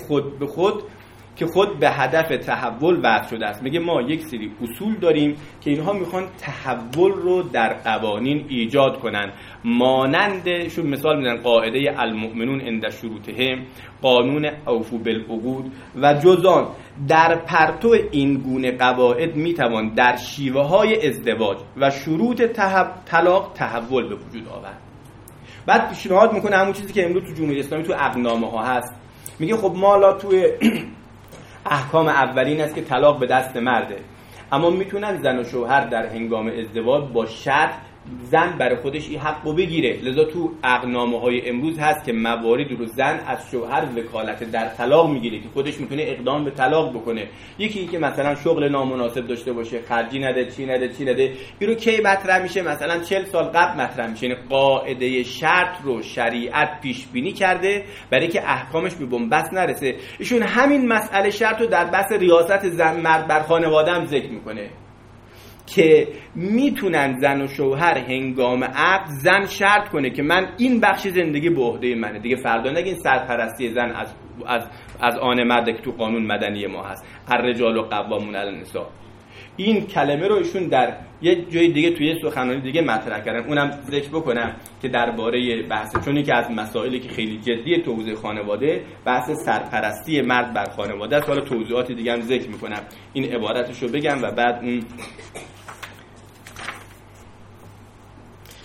خود به هدف تحول وضع شده است. میگه ما یک سری اصول داریم که اینها میخوان تحول رو در قوانین ایجاد کنن، مانند شو مثال میدن قاعده المؤمنون عند شروطهم، قانون اوفو بالعقود و جزان. در پرتو این گونه قواعد میتوان در شیوه های ازدواج و شروط طلاق تحول به وجود آورد. بعد پیشنهاد میکنه همون چیزی که امروز تو جمهوری اسلامی تو عقدنامه ها هست. میگه خب ما الان توی احکام اولین است که طلاق به دست مرده، اما میتونن زن و شوهر در هنگام ازدواج با شرط زن برای خودش این حق رو بگیره. لذا تو عقدنامه‌های امروز هست که مواردی رو زن از شوهر وکالت در طلاق میگیره که خودش میتونه اقدام به طلاق بکنه. یکی که مثلا شغل نامناسب داشته باشه، خرجی نده، چی نده، این رو کی مطرح میشه؟ مثلا 40 سال قبل مطرح میشه. یعنی قاعده شرط رو شریعت پیش بینی کرده برای که احکامش به بنبست نرسه. ایشون همین مسئله شرط رو در بحث ریاست زن مرد بر خانواده هم ذکر میکنه که میتونن زن و شوهر هنگام عقد زن شرط کنه که من این بخش زندگی به عهده منه دیگه، فردا نگین سرپرستی زن از آن مرد که تو قانون مدنی ما هست، الرجال قوامون علی النساء. این کلمه رو ایشون در یه جای دیگه توی سخنرانی دیگه مطرح کردن، اونم ذکر بکنم که درباره بحث، چون یکی از مسائلی که خیلی جدیه تو حوزه خانواده بحث سرپرستی مرد بر خانواده است. حالا توضیحات دیگه هم ذکر میکنم، این عبارتشو بگم و بعد اون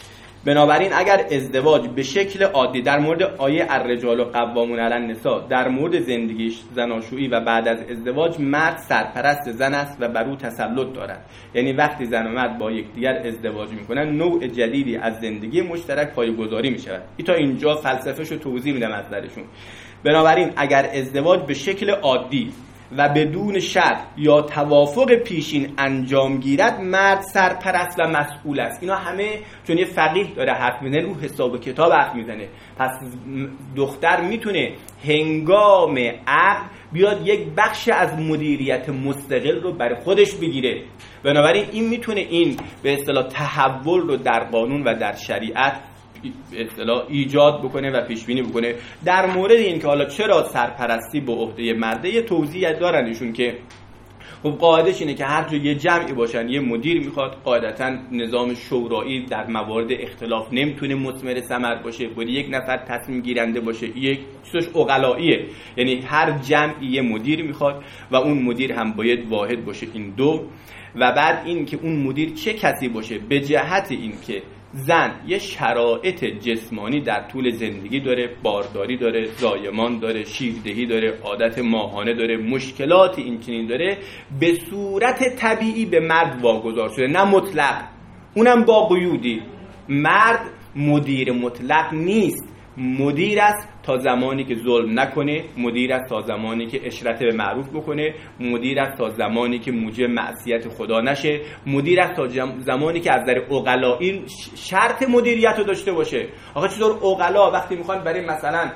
بنابراین اگر ازدواج به شکل عادی در مورد آیه الرجال قوامون علی النساء در مورد زندگیش زناشویی و بعد از ازدواج مرد سرپرست زن است و بر او تسلط دارد، یعنی وقتی زن و مرد با یکدیگر ازدواج میکنن نوع جدیدی از زندگی مشترک پایه‌گذاری میشود. تا اینجا فلسفه‌شو توضیح میدم از نظرشون. بنابراین اگر ازدواج به شکل عادی و بدون شرط یا توافق پیشین انجام گیرد، مرد سرپرست و مسئول است. اینا همه چون یه فقیه داره حرف میزنه رو حساب و کتاب حرف میزنه، پس دختر میتونه هنگام عقد بیاد یک بخش از مدیریت مستقل رو برای خودش بگیره. بنابراین این میتونه این به اصطلاح تحول رو در قانون و در شریعت اصطلاح ایجاد بکنه و پیش بینی بکنه. در مورد این که حالا چرا سرپرستی به عهده مرده، یه توضیح دارن ایشون که خب قاعدش اینه که هر جا یه جمعی باشن یه مدیر میخواد، قاعدتا نظام شورایی در موارد اختلاف نمیتونه مثمر ثمر باشه، باید یک نفر تصمیم گیرنده باشه، یک چیزش عقلاییه، یعنی هر جمعی یه مدیر میخواد و اون مدیر هم باید واحد باشه، این دو. و بعد این که اون مدیر چه کسی باشه، به جهت این که زن یه شرایط جسمانی در طول زندگی داره، بارداری داره، زایمان داره، شیردهی داره، عادت ماهانه داره، مشکلات این چنین داره، به صورت طبیعی به مرد واگذار شده، نه مطلق، اونم با قیودی. مرد مدیر مطلق نیست، مدیر است تا زمانی که ظلم نکنه، مدیر است تا زمانی که اشرت به معروف بکنه، مدیر است تا زمانی که موجب معصیت خدا نشه، مدیر است تا زمانی که از نظر عقلایی شرط مدیریت رو داشته باشه. آخه چطور عقلا وقتی میخوان برای مثلا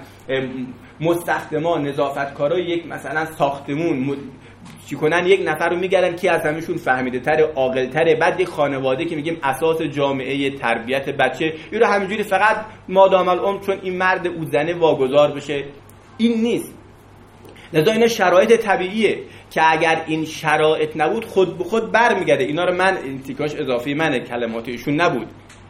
مستخدمان، نظافتکارای یک مثلا ساختمون چی کنن، یک نفر رو میگردن که از همشون فهمیده تره، عاقل تره، بعد یک خانواده که میگیم اساس جامعه تربیت بچه، این رو همینجوری فقط مادام العمر چون این مرد او زنه واگذار بشه، این نیست. لذا اینا شرایط طبیعیه که اگر این شرایط نبود خود به خود برمیگرده. اینا رو من تیکاش اضافی منه، کلمات ایشون نبود.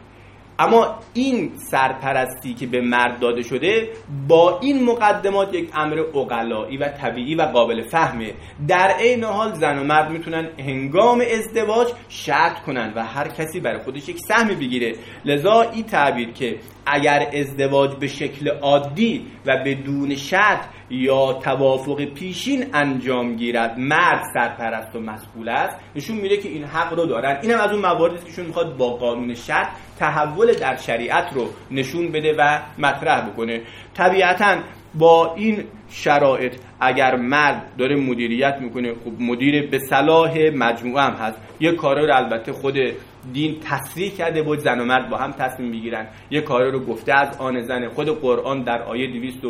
اما این سرپرستی که به مرد داده شده با این مقدمات یک امر عقلایی و طبیعی و قابل فهمه. در عین حال زن و مرد میتونن هنگام ازدواج شرط کنن و هر کسی برای خودش یک سهمی بگیره. لذا این تعبیر که اگر ازدواج به شکل عادی و بدون شرط یا توافق پیشین انجام گیرد، مرد سرپرست و مسئول است، نشون میده که این حق رو دارن. اینم از اون مواردی که ایشون میخواد با قانون شرط تحول در شریعت رو نشون بده و مطرح بکنه. طبیعتاً با این شرایط اگر مرد داره مدیریت میکنه، خب مدیر به صلاح مجموعه هم هست. یه کارا رو البته خود دین تصریح کرده بود زن و مرد با هم تصمیم میگیرن، یه کارا رو گفته از آن زن. خود قرآن در آیه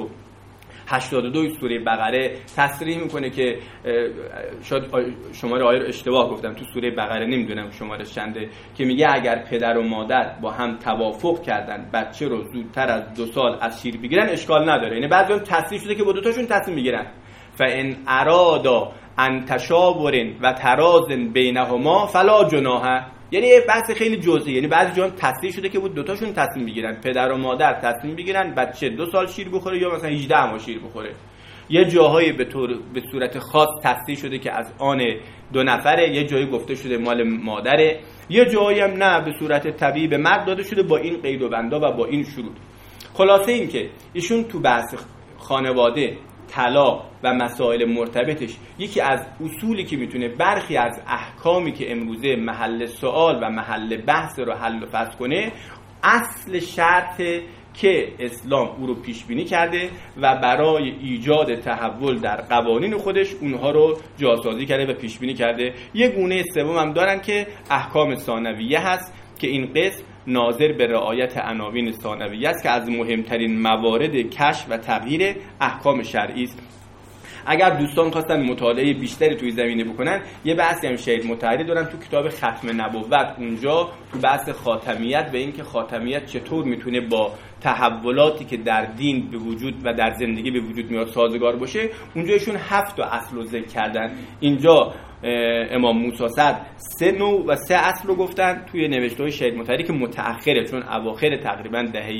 282 سوره بقره تصریح میکنه که شاید شماره آیه رو اشتباه گفتم، تو سوره بقره نمیدونم شماره چنده، که میگه اگر پدر و مادر با هم توافق کردن بچه رو زودتر از 2 سال از شیر بگیرن اشکال نداره. یعنی بعضی وقت تصریح شده که با دوتاشون تصمیم میگیرن. فان ارادا ان تشاور و تراض بینهما فلا جناح. یعنی یه بحث خیلی جزئی، یعنی بعضی جا تصریح شده که بود دوتاشون تصمیم بگیرن، پدر و مادر تصمیم بگیرن بچه 2 سال شیر بخوره یا مثلا 18 ماه شیر بخوره. یه جاهایی به صورت خاص تصریح شده که از آن 2 نفره، یه جایی گفته شده مال مادره، یه جایی هم نه به صورت طبیعی به مرد داده شده با این قید و بندا و با این شروط. خلاصه این که ایشون تو بحث خانواده، طلاق و مسائل مرتبطش یکی از اصولی که میتونه برخی از احکامی که امروزه محل سوال و محل بحث رو حل و فصل کنه، اصل شرط که اسلام او رو پیش بینی کرده و برای ایجاد تحول در قوانین خودش اونها رو جاسازی کرده و پیش بینی کرده. یه گونه سوم هم دارن که احکام ثانویه هست که این قسم ناظر به رعایت عناوین ثانویه است که از مهمترین موارد کشف و تغییر احکام شرعی است. اگر دوستان خواستن مطالعه بیشتری توی زمینه بکنن، یه بحثی هم شهید مطهری دارن تو کتاب ختم نبوت، اونجا تو بحث خاتمیت و اینکه خاتمیت چطور میتونه با تحولاتی که در دین به وجود و در زندگی به وجود میاد سازگار باشه. اونجا ایشون 7 تا اصل رو ذکر کردن. اینجا امام موسی صدر 3 نوع و 3 اصل رو گفتن توی نوشته‌های شهید مطهری که متأخره، چون اواخر تقریبا دهه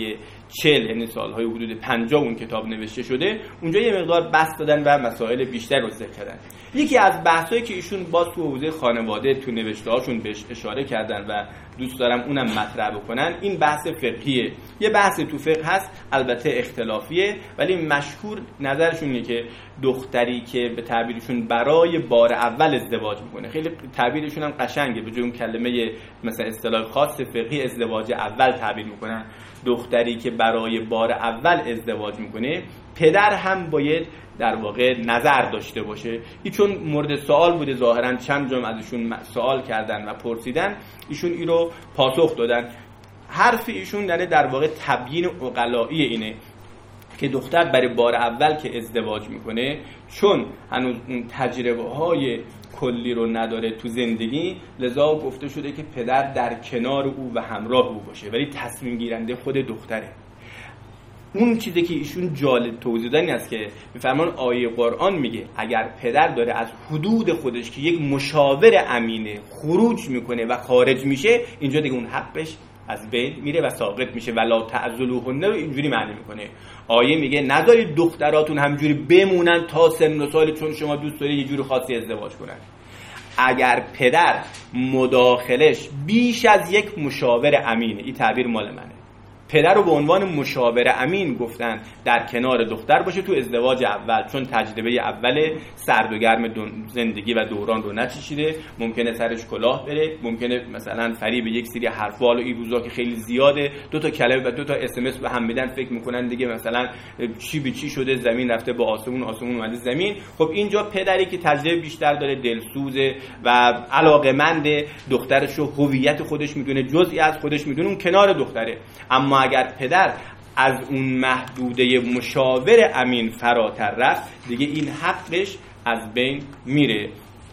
40 یعنی سالهای حدود 50 اون کتاب نوشته شده، اونجا یه مقدار بحث دادن و مسائل بیشتر رو ذکر کردن. یکی از بحثایی که ایشون باز تو حوزه خانواده تو نوشته‌هاشون بهش اشاره کردن و دوست دارم اونم مطرح بکنن، این بحث فقهیه. یه بحث تو فقه هست، البته اختلافیه، ولی مشهور نظرشون اینه که دختری که به تعبیرشون برای بار اول ازدواج میکنه، خیلی تعبیرشون هم قشنگه، به جای اون کلمه مثلا اصطلاح خاص فقهی ازدواج اول تعبیر میکنن، دختری که برای بار اول ازدواج میکنه پدر هم باید در واقع نظر داشته باشه. چون مورد سوال بوده ظاهرا، چند جمع ازشون سوال کردن و پرسیدن، ایشون این رو پاسخ دادن. حرف ایشون در واقع تبیین عقلایی اینه که دختر برای بار اول که ازدواج میکنه، چون هنوز اون تجربه های کلی رو نداره تو زندگی، لذا گفته شده که پدر در کنار او و همراه او باشه، ولی تصمیم گیرنده خود دختره. اون چیزی که ایشون جالب توضیح دادن است که میفرمان آیه قرآن میگه اگر پدر داره از حدود خودش که یک مشاور امینه خروج میکنه و خارج میشه، اینجا دیگه اون حقش از بین میره و ساقط میشه. ولا تعذلوهن رو اینجوری معنی میکنه. آیه میگه نذارید دختراتون همجوری بمونن تا سن و سال چون شما دوست دارید یه جور خاصی ازدواج کنن. اگر پدر مداخلش بیش از یک مشاور امینه، این تعبیر مال منه، پدر رو به عنوان مشاور امین گفتن در کنار دختر باشه تو ازدواج اول، چون تجربه اول سرد و گرم زندگی و دوران رو نچشیده، ممکنه سرش کلاه بره، ممکنه مثلا فریب یک سری حرفا و این روزا که خیلی زیاده، دو تا کلمه و دو تا اس ام اس به هم میدن، فکر میکنن دیگه مثلا چی به چی شده، زمین رفته با آسمون، آسمون اومده زمین. خب اینجا پدری که تجربه بیشتر داره، دلسوزه و علاقه‌مند دخترش رو هویت خودش میدونه، جزئی از خودش میدونه، اون کنار دختره. اما اگر پدر از اون محدوده مشاور امین فراتر رفت، دیگه این حقش از بین میره.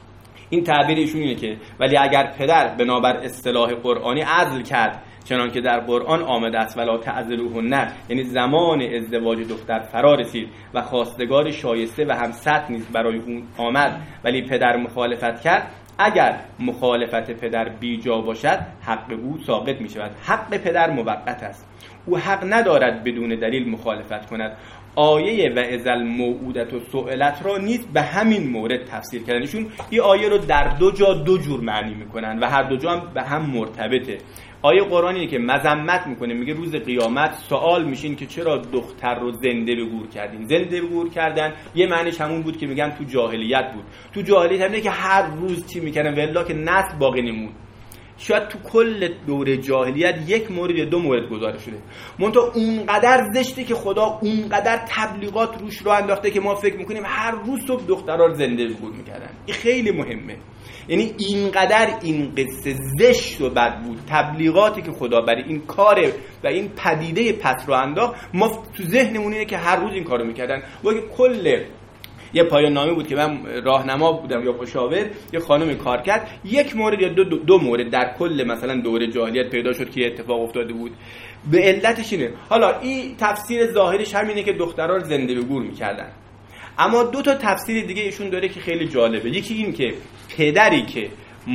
این تعبیر ایشون اینه که ولی اگر پدر بنابر اصطلاح قرآنی عزل کرد، چنان که در قرآن آمده است ولا تعذلوهن، یعنی زمان ازدواج دختر فرا رسید و خواستگار شایسته و هم سطح نیست برای اون آمد، ولی پدر مخالفت کرد، اگر مخالفت پدر بیجا باشد حق او ساقط می شود. حق پدر موقت است، او حق ندارد بدون دلیل مخالفت کند. آیه و اذل موعودت و سئلت را نیز به همین مورد تفسیر کردنشون این آیه رو در دو جا دو جور معنی میکنن و هر دو جا هم به هم مرتبطه. آیه قرآنی که مذمت میکنه، میگه روز قیامت سوال میشین که چرا دختر رو زنده به گور کردین. زنده به گور کردن یه معنیش همون بود که میگم تو جاهلیت بود. تو جاهلیت همینه که هر روز چی میکنن والله که نسل باقی نمون. شاید تو کل دوره جاهلیت یک مورد یا دو مورد گزارش شده، منتها اونقدر زشته که خدا اونقدر تبلیغات روش رو انداخته که ما فکر میکنیم هر روز صبح دخترها رو زنده به گور میکردن. این خیلی مهمه، یعنی اینقدر این قصه زشت و بد بود، تبلیغاتی که خدا برای این کار و این پدیده پس رو انداخت، ما تو ذهنمون اینه که هر روز این کارو میکردن. ولی کل یه پایان نامه بود که من راهنما بودم یا مشاور، یه خانم کار کرد، یک مورد یا دو مورد در کل مثلا دوره جاهلیت پیدا شد که اتفاق افتاده بود. به علتش اینه، حالا این تفسیر ظاهرش همینه که دخترها رو زنده به گور میکردن، اما دو تا تفسیر دیگه ایشون داره که خیلی جالبه. یکی این که پدری که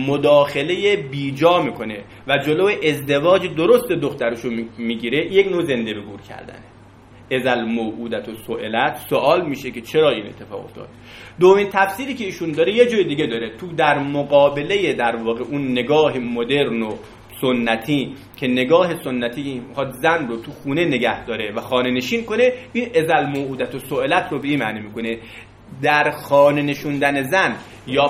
مداخله بیجا میکنه و جلو ازدواج درست دخترشو میگیره، یک نوع زنده به گور کردنه. اذل موعودت و سئلت، سوال میشه که چرا این اتفاق افتاد. دومین تفسیری که ایشون داره یه جای دیگه داره، تو در مقابله در واقع اون نگاه مدرن و سنتی که نگاه سنتی میخواد زن رو تو خونه نگه داره و خانه نشین کنه، این اذل موعودت و سئلت رو به این معنی میکنه در خانه نشوندن زن یا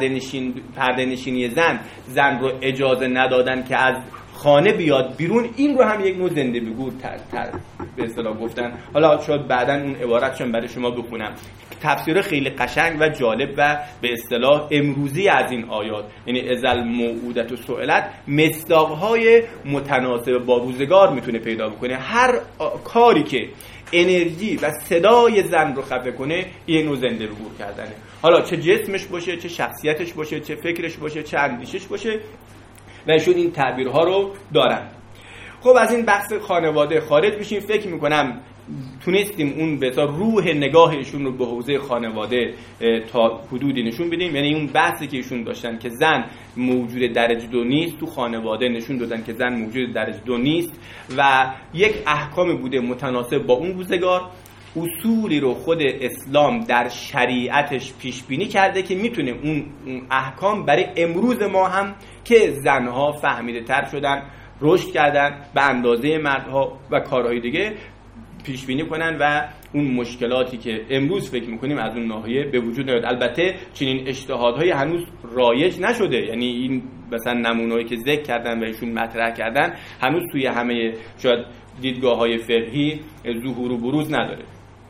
پرده نشینی زن رو اجازه ندادن که از خانه بیاد بیرون. این رو هم یک نوع زنده به گور به اصطلاح گفتن. حالا شاید بعداً اون عبارتشون برای شما بخونم. تفسیر خیلی قشنگ و جالب و به اصطلاح امروزی از این آیات، یعنی اذل موعودت و سئلت، مصداق‌های متناسب با روزگار میتونه پیدا بکنه. هر کاری که انرژی و صدای زن رو خفه کنه، این نوع زنده به گور کردنه. حالا چه جسمش باشه، چه شخصیتش باشه، چه فکرش باشه، چه اندیشش باشه، و ایشون این تعبیرها رو دارن. خب از این بحث خانواده خارج میشیم. فکر میکنم تونستیم اون به تا روح نگاهشون رو به حوزه خانواده تا حدودی نشون بدیم. یعنی اون بحثی که ایشون داشتن که زن موجود درجه 2 نیست، تو خانواده نشون دادن که زن موجود درجه 2 نیست و یک احکامی بوده متناسب با اون روزگار. اصولی رو خود اسلام در شریعتش پیش بینی کرده که میتونه اون احکام برای امروز ما هم که زنها فهمیده تر شدن، رشد کردن به اندازه مردها و کارهای دیگه پیش بینی کنن و اون مشکلاتی که امروز فکر میکنیم از اون ناحیه به وجود نیاد. البته چنین اجتهادهای هنوز رایج نشده، یعنی این مثلا نمونه‌ای که ذکر کردن و ایشون مطرح کردن هنوز توی همه شاید دیدگاه‌های فقهی ظهور و بروز نداره.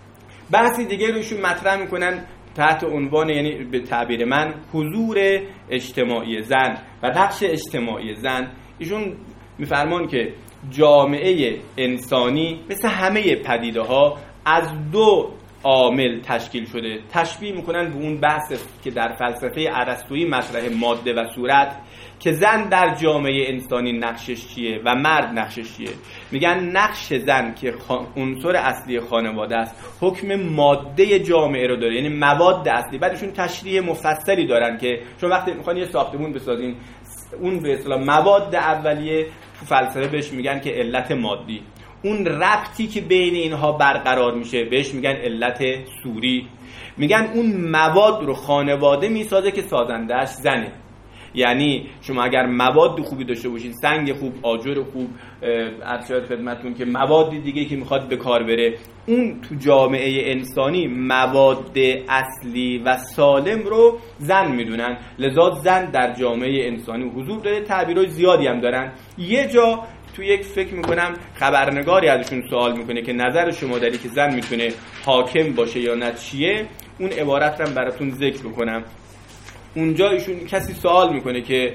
بحثی دیگه رو ایشون مطرح میکنن تحت عنوان، یعنی به تعبیر من، حضور اجتماعی زن و نقش اجتماعی زن. ایشون میفرمان که جامعه انسانی مثل همه پدیده ها از 2 عامل تشکیل شده. تشبیه میکنن به اون بحث که در فلسفه ارسطویی مطرح ماده و صورت، که زن در جامعه انسانی نقشش چیه و مرد نقشش چیه. میگن نقش زن که عنصر اصلی خانواده است حکم ماده جامعه رو داره، یعنی مواد اصلی. بعدشون تشریح مفصلی دارن که شما وقتی میخوان یه ساختمون بسازین، اون به اصطلاح مواد اولیه تو فلسفه بهش میگن که علت مادی. اون ربطی که بین اینها برقرار میشه بهش میگن علت صوری. میگن اون مواد رو خانواده میسازه که سازندهش زنه. یعنی شما اگر مواد خوبی داشته باشین، سنگ خوب، آجر خوب، ارشاد خدمتتون که مواد دیگه که میخواد به کار بره، اون تو جامعه انسانی مواد اصلی و سالم رو زن میدونن. لذا زن در جامعه انسانی حضور داره. تعبیرای زیادی هم دارن. یه جا تو یک فکر میکنم خبرنگاری ازشون سوال میکنه که نظر شما داری که زن میتونه حاکم باشه یا نه چیه. اون عبارت رو براتون ذکر بکنم. اونجا ایشون کسی سوال میکنه که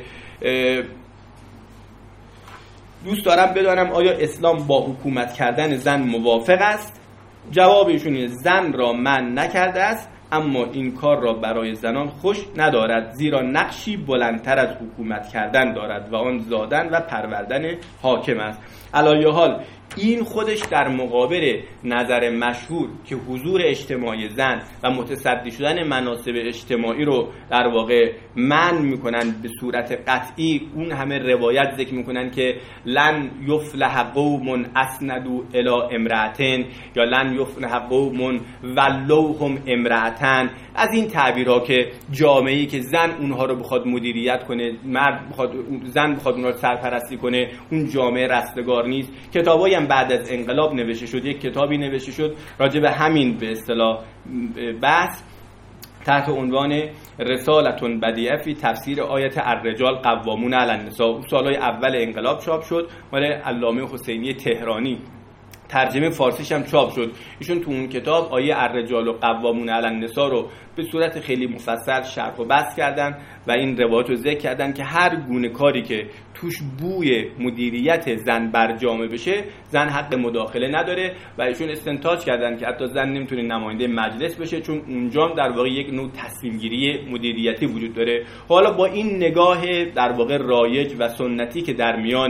دوست دارم بدانم آیا اسلام با حکومت کردن زن موافق است؟ جواب ایشون اینه زن را منع نکرده است، اما این کار را برای زنان خوش ندارد، زیرا نقشی بلندتر از حکومت کردن دارد و آن زادن و پروردن حاکم است. علایه حال این خودش در مقابل نظر مشهور که حضور اجتماعی زن و متصدی شدن مناصب اجتماعی رو در واقع منع میکنن به صورت قطعی. اون همه روایت ذکر میکنن که لن یفلح قوم اسندوا الی امرأتین یا لن یفلح قوم ولوهم امرأتن. از این تعبیرها که جامعه‌ای که زن اونها رو بخواد مدیریت کنه، مرد بخواد، زن بخواد اونها رو سرپرستی کنه، اون جامعه رستگار نیست. کتابایی هم بعد از انقلاب نوشته شد. یک کتابی نوشته شد راجع به همین به اصطلاح بحث تحت عنوان رسالتون بدیعه فی تفسیر آیت الرجال قوامون علی النساء. سالهای اول انقلاب چاپ شد، مال علامه حسینی تهرانی. ترجمه فارسیش هم چاپ شد. ایشون تو اون کتاب آیه الرجال و قوامون علی النساء رو به صورت خیلی مفصل شرح و بسط کردن و این روایت رو ذکر کردن که هر گونه کاری که توش بوی مدیریت زن بر جامعه بشه، زن حق مداخله نداره و ایشون استنتاج کردن که حتی زن نمیتونه نماینده مجلس بشه، چون اونجا در واقع یک نوع تصمیم گیری مدیریتی وجود داره. حالا با این نگاه در واقع رایج و سنتی که در میان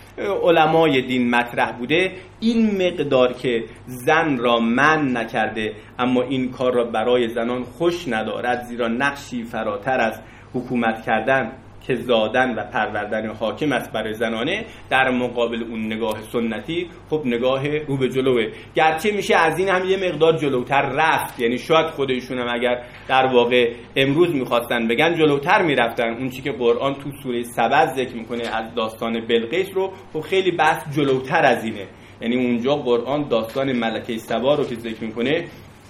علمای دین مطرح بوده، این مقدار که زن را منع نکرده اما این کار را برای زنان خوش ندارد، زیرا نقشی فراتر از حکومت کردن که زادن و پروردن حاکم است برای زنانه، در مقابل اون نگاه سنتی خب نگاه رو به جلوه. گرچه میشه از این هم یه مقدار جلوتر رفت، یعنی شاید خودشون هم اگر در واقع امروز میخواستن بگن جلوتر میرفتن. اون چی که قرآن تو سوره سبع ذکر میکنه از داستان بلقیس رو، خب خیلی بحث جلوتر از اینه. یعنی اونجا قرآن داستان ملکه سبا رو که ذکر میکنه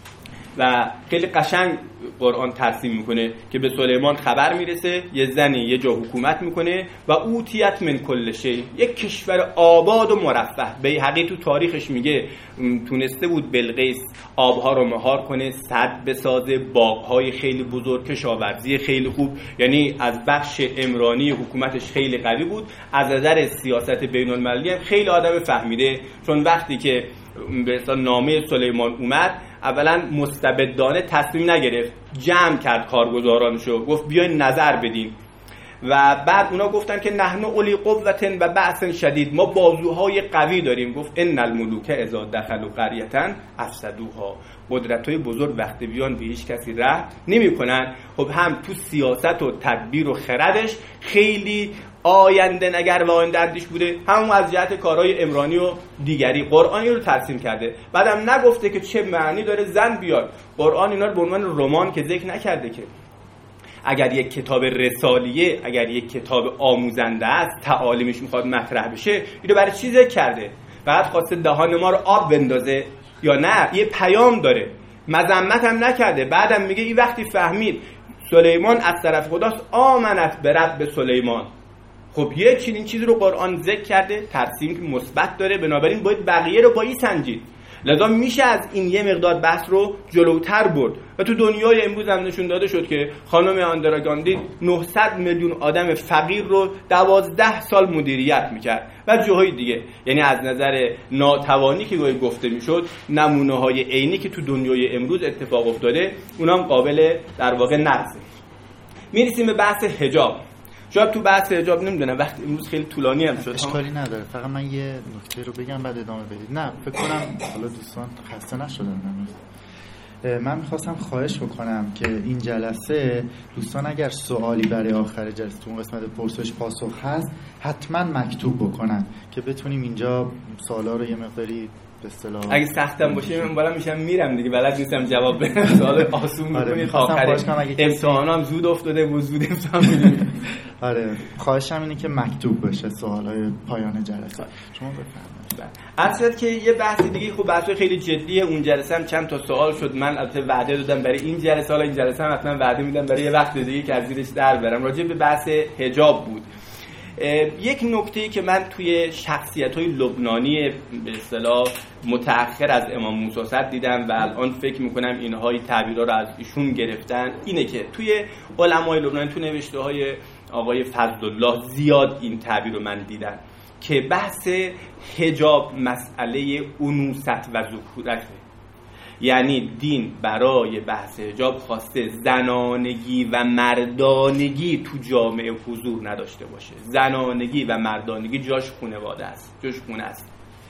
و خیلی قشنگ قرآن ترسیم میکنه که به سلیمان خبر میرسه یه زنی یه جا حکومت میکنه و اوتیت من کل شی، یک کشور آباد و مرفه. بیهقی تو تاریخش میگه تونسته بود بلقیس آبها رو مهار کنه، سد بسازه، باغهای خیلی بزرگ، کشاورزی خیلی خوب. یعنی از بخش عمرانی حکومتش خیلی قوی بود. از نظر سیاست بین المللی هم خیلی آدم فهمیده، چون وقتی که به اصطلاح نامه سلیمان اومد اولا مستبدانه تصمیم نگرفت، جمع کرد کارگزارانشو، گفت بیاین نظر بدین و بعد اونا گفتن که نحن اولی قوة و بأس شدید، ما بازوهای قوی داریم. گفت ان الملوک اذا دخلوا قریة افسدوها، قدرت‌های بزرگ وقتی بیان به هیچ کسی رحم نمی‌کنن. خب هم تو سیاست و تدبیر و خردش خیلی آینده نگر و آینده اندیش بوده، همون از جهت کارهای عمرانی و دیگری قرآن رو ترسیم کرده. بعدم نگفته که چه معنی داره زن بیاد. قرآن اینا رو به عنوان رمان که ذکر نکرده که اگر یک کتاب رسالیه، اگر یک کتاب آموزنده است، تعالیمش میخواد مطرح بشه، اینو برای چی ذکر کرده؟ فقط خواسته دهان ما رو آب بندازه یا نه یه پیام داره؟ مذمت هم نکرده. بعدم میگه این وقتی فهمید سلیمان از طرف خداست آمنت به رب سلیمان. خب یه چنین چیزی رو قرآن ذکر کرده، ترسیم که مثبت داره، بنابراین باید بقیه رو با این سنجید. لذا میشه از این یه مقدار بحث رو جلوتر برد و تو دنیای امروز هم نشون داده شد که خانم آندرا گاندی 900 میلیون آدم فقیر رو 12 سال مدیریت میکرد و جاهای دیگه. یعنی از نظر ناتوانی که گفته میشد، نمونه های عینی که تو دنیای امروز اتفاق افتاده اونام قابل در واقع نقضه. میرسیم به بحث حجاب. شاید تو بحث حجاب نمیدونم وقت امروز خیلی طولانی هم شد، اشکالی نداره، فقط من یه نکته رو بگم بعد ادامه بدید. نه فکر کنم حالا دوستان خسته نشدن هنوز. من میخواستم خواهش بکنم که این جلسه دوستان اگر سوالی برای آخر جلسه تو اون قسمت پرسش پاسخ هست حتما مکتوب بکنن که بتونیم اینجا سوالا رو یه مقداری به اصطلاح اگه سختم باشه من بالا میشم میرم دیگه، بلد نیستم جواب بدم. سوال آسون میکنید آخر امتحانام زود افتاده بود، زود امتحان میدیم. آره خواهشم اینه که مکتوب بشه سوالای پایان جلسه. شما بفرمایید. اصلا که یه بحث دیگه خوب، بحث خیلی جدیه. اون جلسه هم چند تا سوال شد، من البته وعده دادم برای این جلسه، حالا این جلسه هم حتما وعده میدم برای یه وقت دیگه که از زیرش در برم. راجع به بحث حجاب بود. یک نکته‌ای که من توی شخصیت‌های لبنانی به اصطلاح متأخر از امام موسی صدر دیدم و الان فکر می‌کنم اینها این تعبیرها رو از ایشون گرفتن، اینه که توی علمای لبنانی تو نوشته‌های آقای فضلالله زیاد این تعبیر رو من دیدم که بحث حجاب مسئله انوثت و ذکورته. یعنی دین برای بحث حجاب خواسته زنانگی و مردانگی تو جامعه حضور نداشته باشه. زنانگی و مردانگی جاش خانواده است، جاش خونه است.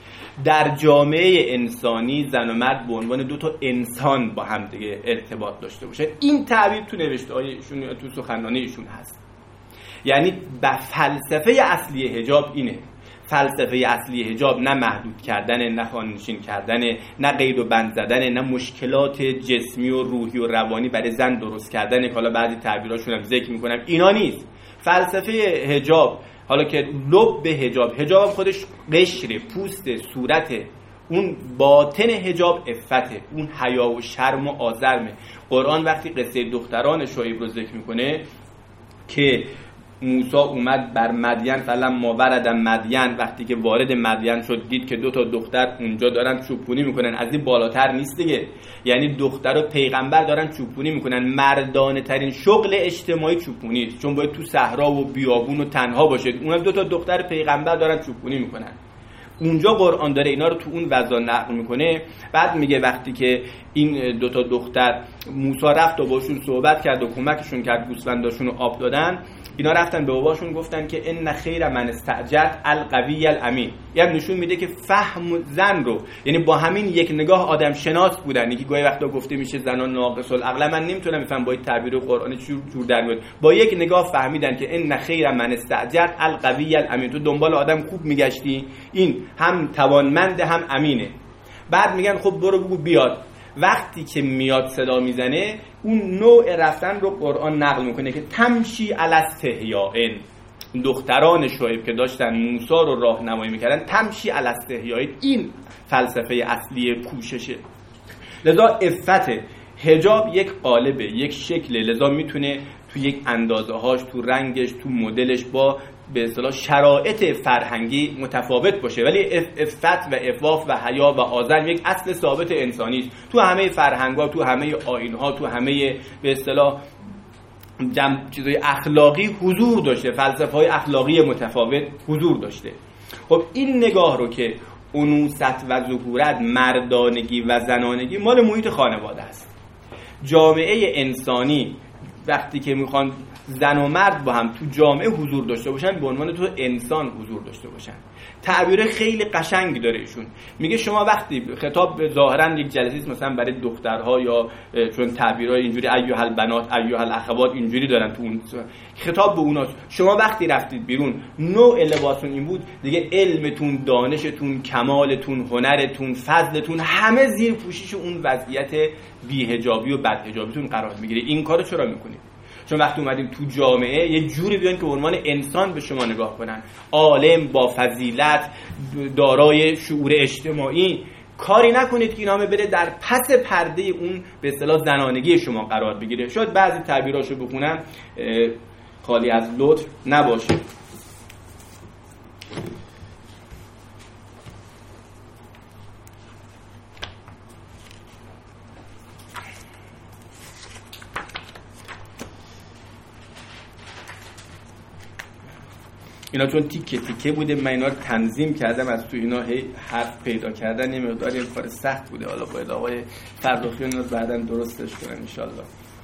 در جامعه انسانی زن و مرد به عنوان دو تا انسان با هم دیگه ارتباط داشته باشه. این تعبیر تو نوشته‌های ایشون یا تو سخنرانی ایشون هست. یعنی به فلسفه اصلی حجاب اینه. فلسفه اصلی حجاب نه محدود کردن، نه خانه‌نشین کردن، نه قید و بند زدن، نه مشکلات جسمی و روحی و روانی برای زن درست کردن که حالا بعضی تعبیراشون هم ذکر میکنم، اینا نیست. فلسفه حجاب، حالا که لب حجاب خودش قشر پوست صورت، اون باطن حجاب عفته، اون حیا و شرم و آزرمه. قرآن وقتی قصه دختران شعیب رو ذکر میکنه که موسی اومد بر مدین، فلما ورد مدین، وقتی که وارد مدین شد دید که دو تا دختر اونجا دارن چوبونی میکنن. از این بالاتر نیست دیگه. یعنی دختر و پیغمبر دارن چوبونی میکنن. مردانه ترین شغل اجتماعی چوبونی است، چون باید تو صحرا و بیابون و تنها باشه. اونم دو تا دختر پیغمبر دارن چوبونی میکنن. اونجا قرآن داره اینا رو تو اون وضع نقل میکنه. بعد میگه وقتی که این دو تا دختر موسی رفت و باشون صحبت کرد و کمکشون کرد، گوسفنداشون رو آب دادن، اینا رفتن به باباشون گفتن که ان خیر من استعجلت القوی الامین. یعنی نشون میده که فهم زن رو، یعنی با همین یک نگاه آدم شناس بودن. یکی گاهی وقتا گفته میشه زنان ناقص العقل، من نمیتونم بفهم با این تعبیر قرآنی جور در میاد. با یک نگاه فهمیدن که ان خیر من استعجلت القوی الامین. تو دنبال آدم خوب میگشتی، این هم توانمند هم امینه. بعد میگن خب برو بگو بیاد. وقتی که میاد صدا میزنه، اون نوع رفتن رو قرآن نقل میکنه که تمشی علی استحیاء. دختران شعیب که داشتن موسی رو راهنمایی میکردن، تمشی علی استحیاء. این فلسفه اصلی کوششه. لذا عفت حجاب یک قالبه، یک شکله، لذا میتونه تو یک اندازه هاش، تو رنگش، تو مدلش با به اصطلاح شرایط فرهنگی متفاوت باشه، ولی عفت و عفاف و حیا و آزرم یک اصل ثابت انسانی است. تو همه فرهنگ‌ها، تو همه آیین‌ها، تو همه به اصطلاح چیزای اخلاقی حضور داشته، فلسفه‌های اخلاقی متفاوت حضور داشته. خب این نگاه رو که انوثت و ذکورت، مردانگی و زنانگی مال محیط خانواده است. جامعه انسانی وقتی که میخوان زن و مرد با هم تو جامعه حضور داشته باشن به عنوان تو انسان حضور داشته باشن. تعبیر خیلی قشنگی داره ایشون. میگه شما وقتی خطاب ظاهرا یک جلسه مثلا برای دخترها یا چون تعبیرای اینجوری ایها البنات ایها الاخوات اینجوری دارن تو اون خطاب به اوناست. شما وقتی رفتید بیرون نوع لباستون این بود دیگه، علمتون، دانشتون، کمالتون، هنرتون، فضلتون همه زیر پوشش اون وضعیت بی‌حجابی و بدحجابیتون قرار میگیره. این کارو چرا میکنید؟ چون وقتی اومدیم تو جامعه یه جوری بیان که به عنوان انسان به شما نگاه کنن، عالم، با فضیلت، دارای شعور اجتماعی. کاری نکنید که این همه بره در پس پرده اون به اصطلاح زنانگی شما قرار بگیره. شاید بعضی تعبیراشو بخونم خالی از لطف نباشه. اینا چون تیکه تیکه بوده من اینا رو تنظیم کردم، از تو اینا حرف پیدا کردن یه مقدار این کار سخت بوده. حالا باید آقای فرخیان رو بعداً درستش کنن انشالله.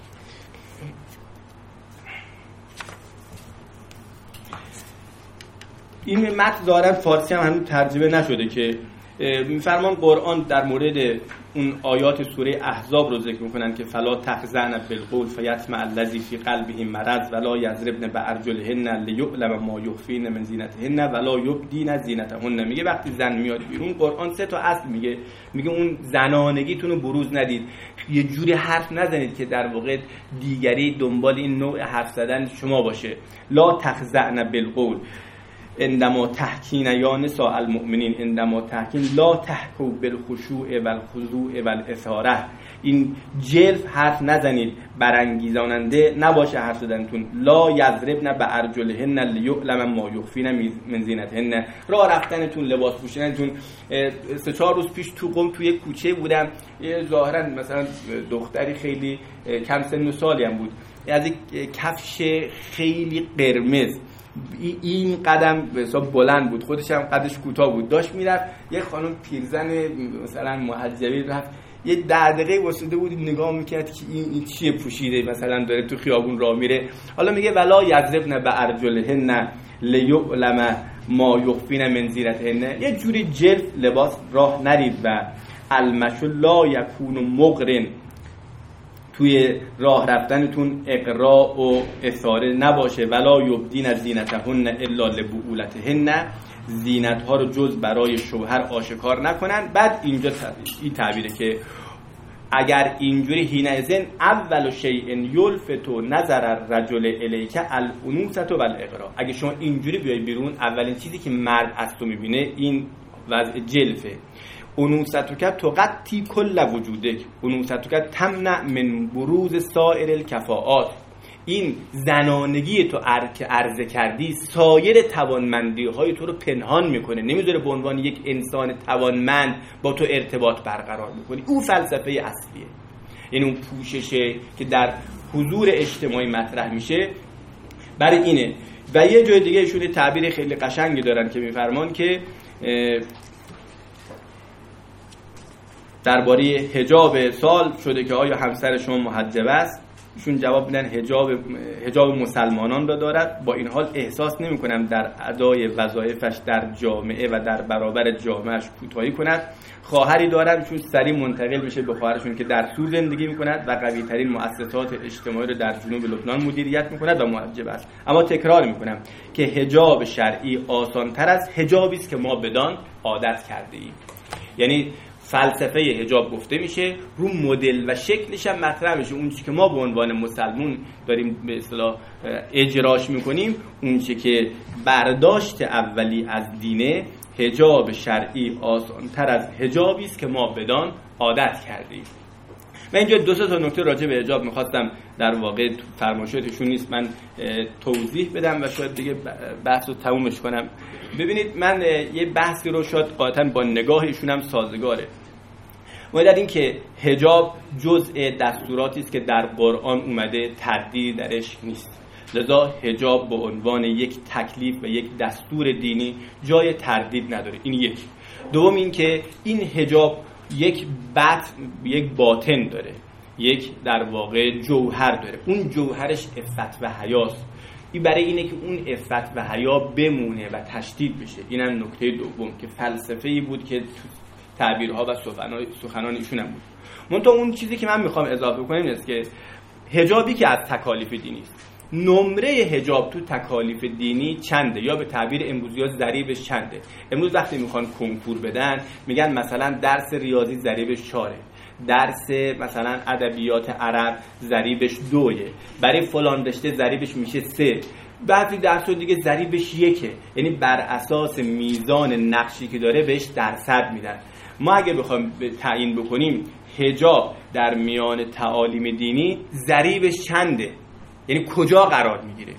این متن ظاهرا فارسی هم هنوز ترجمه نشده که میفرمان قرآن در مورد اون آیات سوره احزاب رو ذکر میکنن که فلا تخضعن بالقول فیطمع الذی فی قلبه مرض ولا یضربن بارجلهن لیعلم ما یخفین من زینتهن ولا یبدین زینتهن. میگه وقتی زن میاد بیرون قرآن سه تا اصل میگه اون زنانگیتون رو بروز ندید، یه جوری حرف نزنید که در واقع دیگری دنبال این نوع حرف زدن شما باشه. لا تخضعن بالقول اندما تحکین یا نساء المؤمنین اندما تحکین لا تحکو بالخشوع والخضوع والاثاره. این جلف حرف نزنید، برانگیزاننده نباشه حرف زدنتون. لا یضربن بارجلهن لیعلم ما یخفین من زینتهن. راه رفتنتون، لباس پوشیدنتون. 3-4 روز پیش تو قم توی کوچه بودم، ظاهرا مثلا دختری خیلی کم سن و سالی هم بود، از یک کفش خیلی قرمز این قدم به حساب بلند بود، خودش هم قدش کوتاه بود، داشت میرفت. یه خانم پیرزن مثلا محجبی رفت یه 10 دقیقه واسطه بود نگاه میکرد که این چیه پوشیده، مثلا داره تو خیابون راه میره. حالا میگه ولا یضربن بارجلهن لیعلم ما یخفین من زینتهن. یه جوری جلف لباس راه نرید و المشو لا یکون مقرن، توی راه رفتنتون اقراء و اثاره نباشه. ولا یبدین زینتهن الا لبعولتهن، زینت ها رو جز برای شوهر آشکار نکنن. بعد اینجا این تعبیره که اگر اینجوری حینئذ اول شیء یلفت نظر الرجل الیک الانوثه والاغراء. اگه شما اینجوری بیای بیرون اولین چیزی که مرد از تو میبینه این وضع جلفه. انوثتک تغطی کل وجودک، انوثتک تمنع من بروز سایر الکفاءات. این زنانگی تو که عرضه کردی سایر توانمندی های تو رو پنهان میکنه، نمیذاره به عنوان یک انسان توانمند با تو ارتباط برقرار میکنی. اون فلسفه اصلیه، یعنی اون پوششه که در حضور اجتماعی مطرح میشه برای اینه. و یه جای دیگه ایشون تعبیر خیلی قشنگی دارن که میفرمان که درباره حجاب سوال شده که آیا همسر شما محجب است؟ ایشون جواب میدن حجاب مسلمانان را دارد، با این حال احساس نمی‌کنم در ادای وظایفش در جامعه و در برابر جامعهش کوتاهی کند. خواهری دارم چون سریع منتقل بشه به خواهرشون که در سور زندگی می‌کند و قوی‌ترین مؤسسات اجتماعی رو در جنوب لبنان مدیریت می‌کند و محجب است. اما تکرار می‌کنم که حجاب شرعی آسان‌تر از حجابی است که ما بدان عادت کرده‌ایم. یعنی فلسفه حجاب گفته میشه، رو مدل و شکلش هم مطرح میشه. اون چیزی که ما به عنوان مسلمون داریم به اصطلاح اجراش میکنیم، اون چیزی که برداشت اولی از دینه، حجاب شرعی آسان‌تر از حجابی است که ما بدان عادت کردیم. من اینجا 2 تا نکته راجع به حجاب میخواستم در واقع فرمایشاتشون نیست من توضیح بدم و شاید دیگه بحث رو تمومش کنم. ببینید من یه بحثی رو شاید قاطعاً با نگاه ایشون هم سازگاره. ما در این که حجاب جزء دستوراتی است که در قرآن اومده، تردید درش نیست. لذا حجاب به عنوان یک تکلیف و یک دستور دینی جای تردید نداره. این یک. دوم این که این حجاب یک باطن داره. یک در واقع جوهر داره، اون جوهرش عفت و حیاست. این برای اینه که اون عفت و حیا بمونه و تشدید بشه. اینم نکته دوم که فلسفه‌ای بود که تعبیرها و سخنان ایشون هم بود. منتها اون چیزی که من میخوام اضافه کنم اینه که حجابی که از تکالیف دینی است، نمره حجاب تو تکالیف دینی چنده، یا به تعبیر امروزی ها ضریبش چنده. امروز وقتی میخوان کنکور بدن میگن مثلا درس ریاضی ضریبش 4، درس مثلا ادبیات عرب ضریبش 2، برای فلان رشته ضریبش میشه 3، بعضی درس‌ها دیگه ضریبش 1. یعنی بر اساس میزان نقشی که داره بهش درصد میدن. ما اگه بخوایم تعیین بکنیم حجاب در میان تعالیم دینی ضریبش چنده، یعنی کجا قرار میگیره،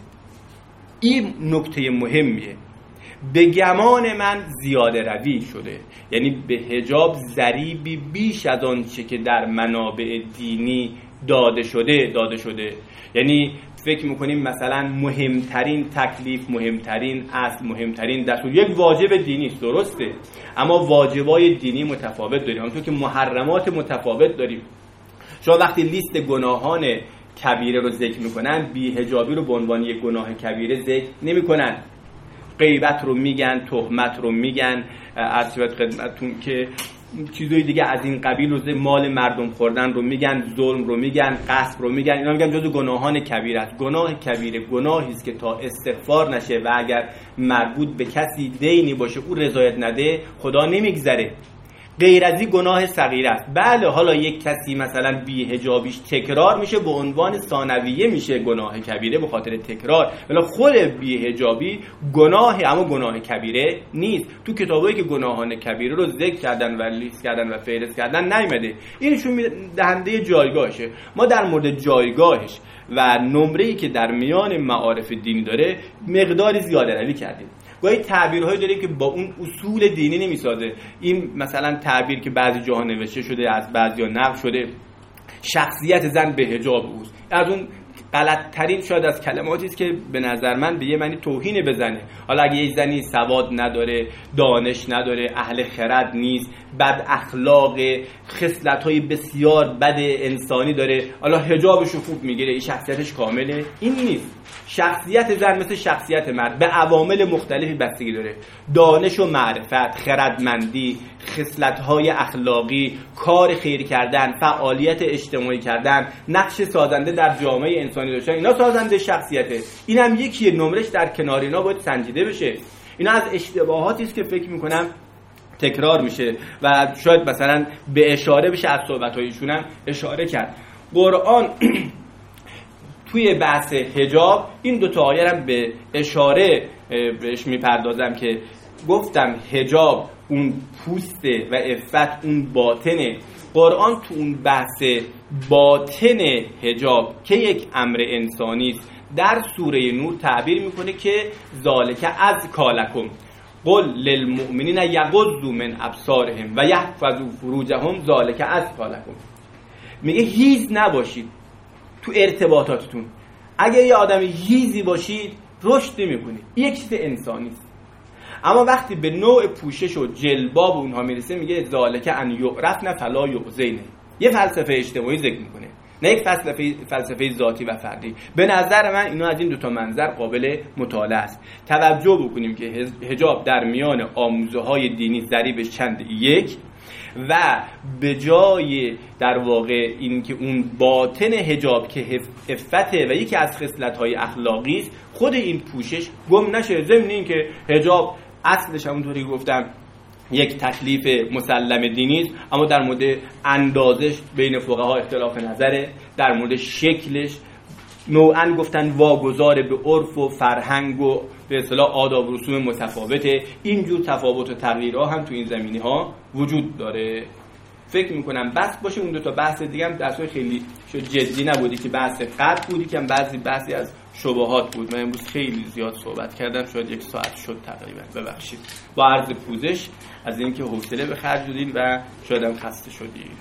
این نکته مهمیه. به گمان من زیاده روی شده، یعنی به حجاب ضریبی بیش از آن چه که در منابع دینی داده شده. یعنی فکر میکنیم مثلا مهمترین تکلیف، مهمترین اصل، مهمترین دستور یک واجب دینی است، درسته، اما واجبای دینی متفاوت داریم، همونطور که محرمات متفاوت داریم. شما وقتی لیست گناهان کبیره رو ذکر میکنن، بی‌حجابی رو به عنوان یک گناه کبیره ذکر نمیکنن. غیبت رو میگن، تهمت رو میگن، از خدمتتون که چیزای دیگه از این قبیل رو، مال مردم خوردن رو میگن، ظلم رو میگن، غصب رو میگن. اینا میگن جزو گناهان کبیره است. گناه کبیره گناهی است که تا استغفار نشه و اگر مربوط به کسی دینی باشه او رضایت نده خدا نمیگذره. غیر از این گناه صغیره است. بله حالا یک کسی مثلا بی‌حجابیش تکرار میشه، به عنوان ثانویه میشه گناه کبیره به خاطر تکرار، ولی خود بی‌حجابی گناهی اما گناه کبیره نیست. تو کتابایی که گناهان کبیره رو ذکر کردن و لیست کردن و فهرست کردن نیامده. اینشون دهنده جایگاهشه. ما در مورد جایگاهش و نمره‌ای که در میان معارف دینی داره مقداری زیاده روی کردیم. گاهی تعبیرهایی داریم که با اون اصول دینی نمیسازه. این مثلا تعبیر که بعضی جاها نوشته شده، از بعضیا نقل شده، شخصیت زن به حجاب اوست، از اون غلط‌ترین شاید از کلماتی است که به نظر من به یه معنی توهین بزنه. حالا اگه یک زنی سواد نداره، دانش نداره، اهل خرد نیست، بد اخلاق، خصلت‌های بسیار بد انسانی داره، حالا حجابش رو خوب میگیره، این شخصیتش کامله؟ این نیست. شخصیت زن مثل شخصیت مرد به عوامل مختلفی بستگی داره. دانش و معرفت، خردمندی، خصلت‌های اخلاقی، کار خیر کردن، فعالیت اجتماعی کردن، نقش سازنده در جامعه انسانی داشتن، اینا سازنده شخصیته. اینم یکیه، نمرش در کنار اینا باید سنجیده بشه. اینا از اشتباهاتی است که فکر می‌کنم تکرار میشه و شاید مثلا به اشاره بشه، از صحبت‌هایشون هم اشاره کرد. قرآن توی بحث حجاب این دو تا آیه هم به اشاره بهش میپردازم که گفتم حجاب اون پوسته و عفت اون باطنه. قرآن تو اون بحث باطن حجاب که یک امر انسانی است در سوره نور تعبیر میکنه که ذالک از کالکم قل للمؤمنین یغضوا من ابصارهم و یحفظوا فروجهم ذالک از کالکم. میگه هیز نباشید تو ارتباطاتتون. اگه یه آدم هیزی باشید رشد نمی‌کنید. یک چیز انسانی است. اما وقتی به نوع پوشش و جلباب اونها میرسه میگه ذالک ان یعرفن فلا یؤذین. یه فلسفه اجتماعی ذکر میکنه، نه یک فلسفه ذاتی و فردی. به نظر من اینا از این دو تا منظر قابل مطالعه است. توجه بکنیم که حجاب در میان آموزه‌های دینی ضریبش چند؟ 1. و به جای در واقع این که اون باطن حجاب که عفته و یکی از خصلت‌های اخلاقی است، خود این پوشش گم نشه. ضمن این که حجاب اصلش همونطوری گفتم یک تکلیف مسلم دینی است، اما در مورد اندازش بین فقها اختلاف نظره، در مورد شکلش نوعاً گفتن واگذار به عرف و فرهنگ و به اصطلاح آداب و رسوم متفاوته. اینجور تفاوت و تغییرها هم تو این زمینه‌ها وجود داره. فکر میکنم بس باشه. اون دو تا بحث دیگه هم درسای خیلی جدی نبودی که بحث قد بودی که بحثی از شبهات بود. من امروز خیلی زیاد صحبت کردم، شاید 1 ساعت شد تقریبا، ببخشید. با عرض پوزش از اینکه حوصله به خرج دادین و شاید هم خسته شدید.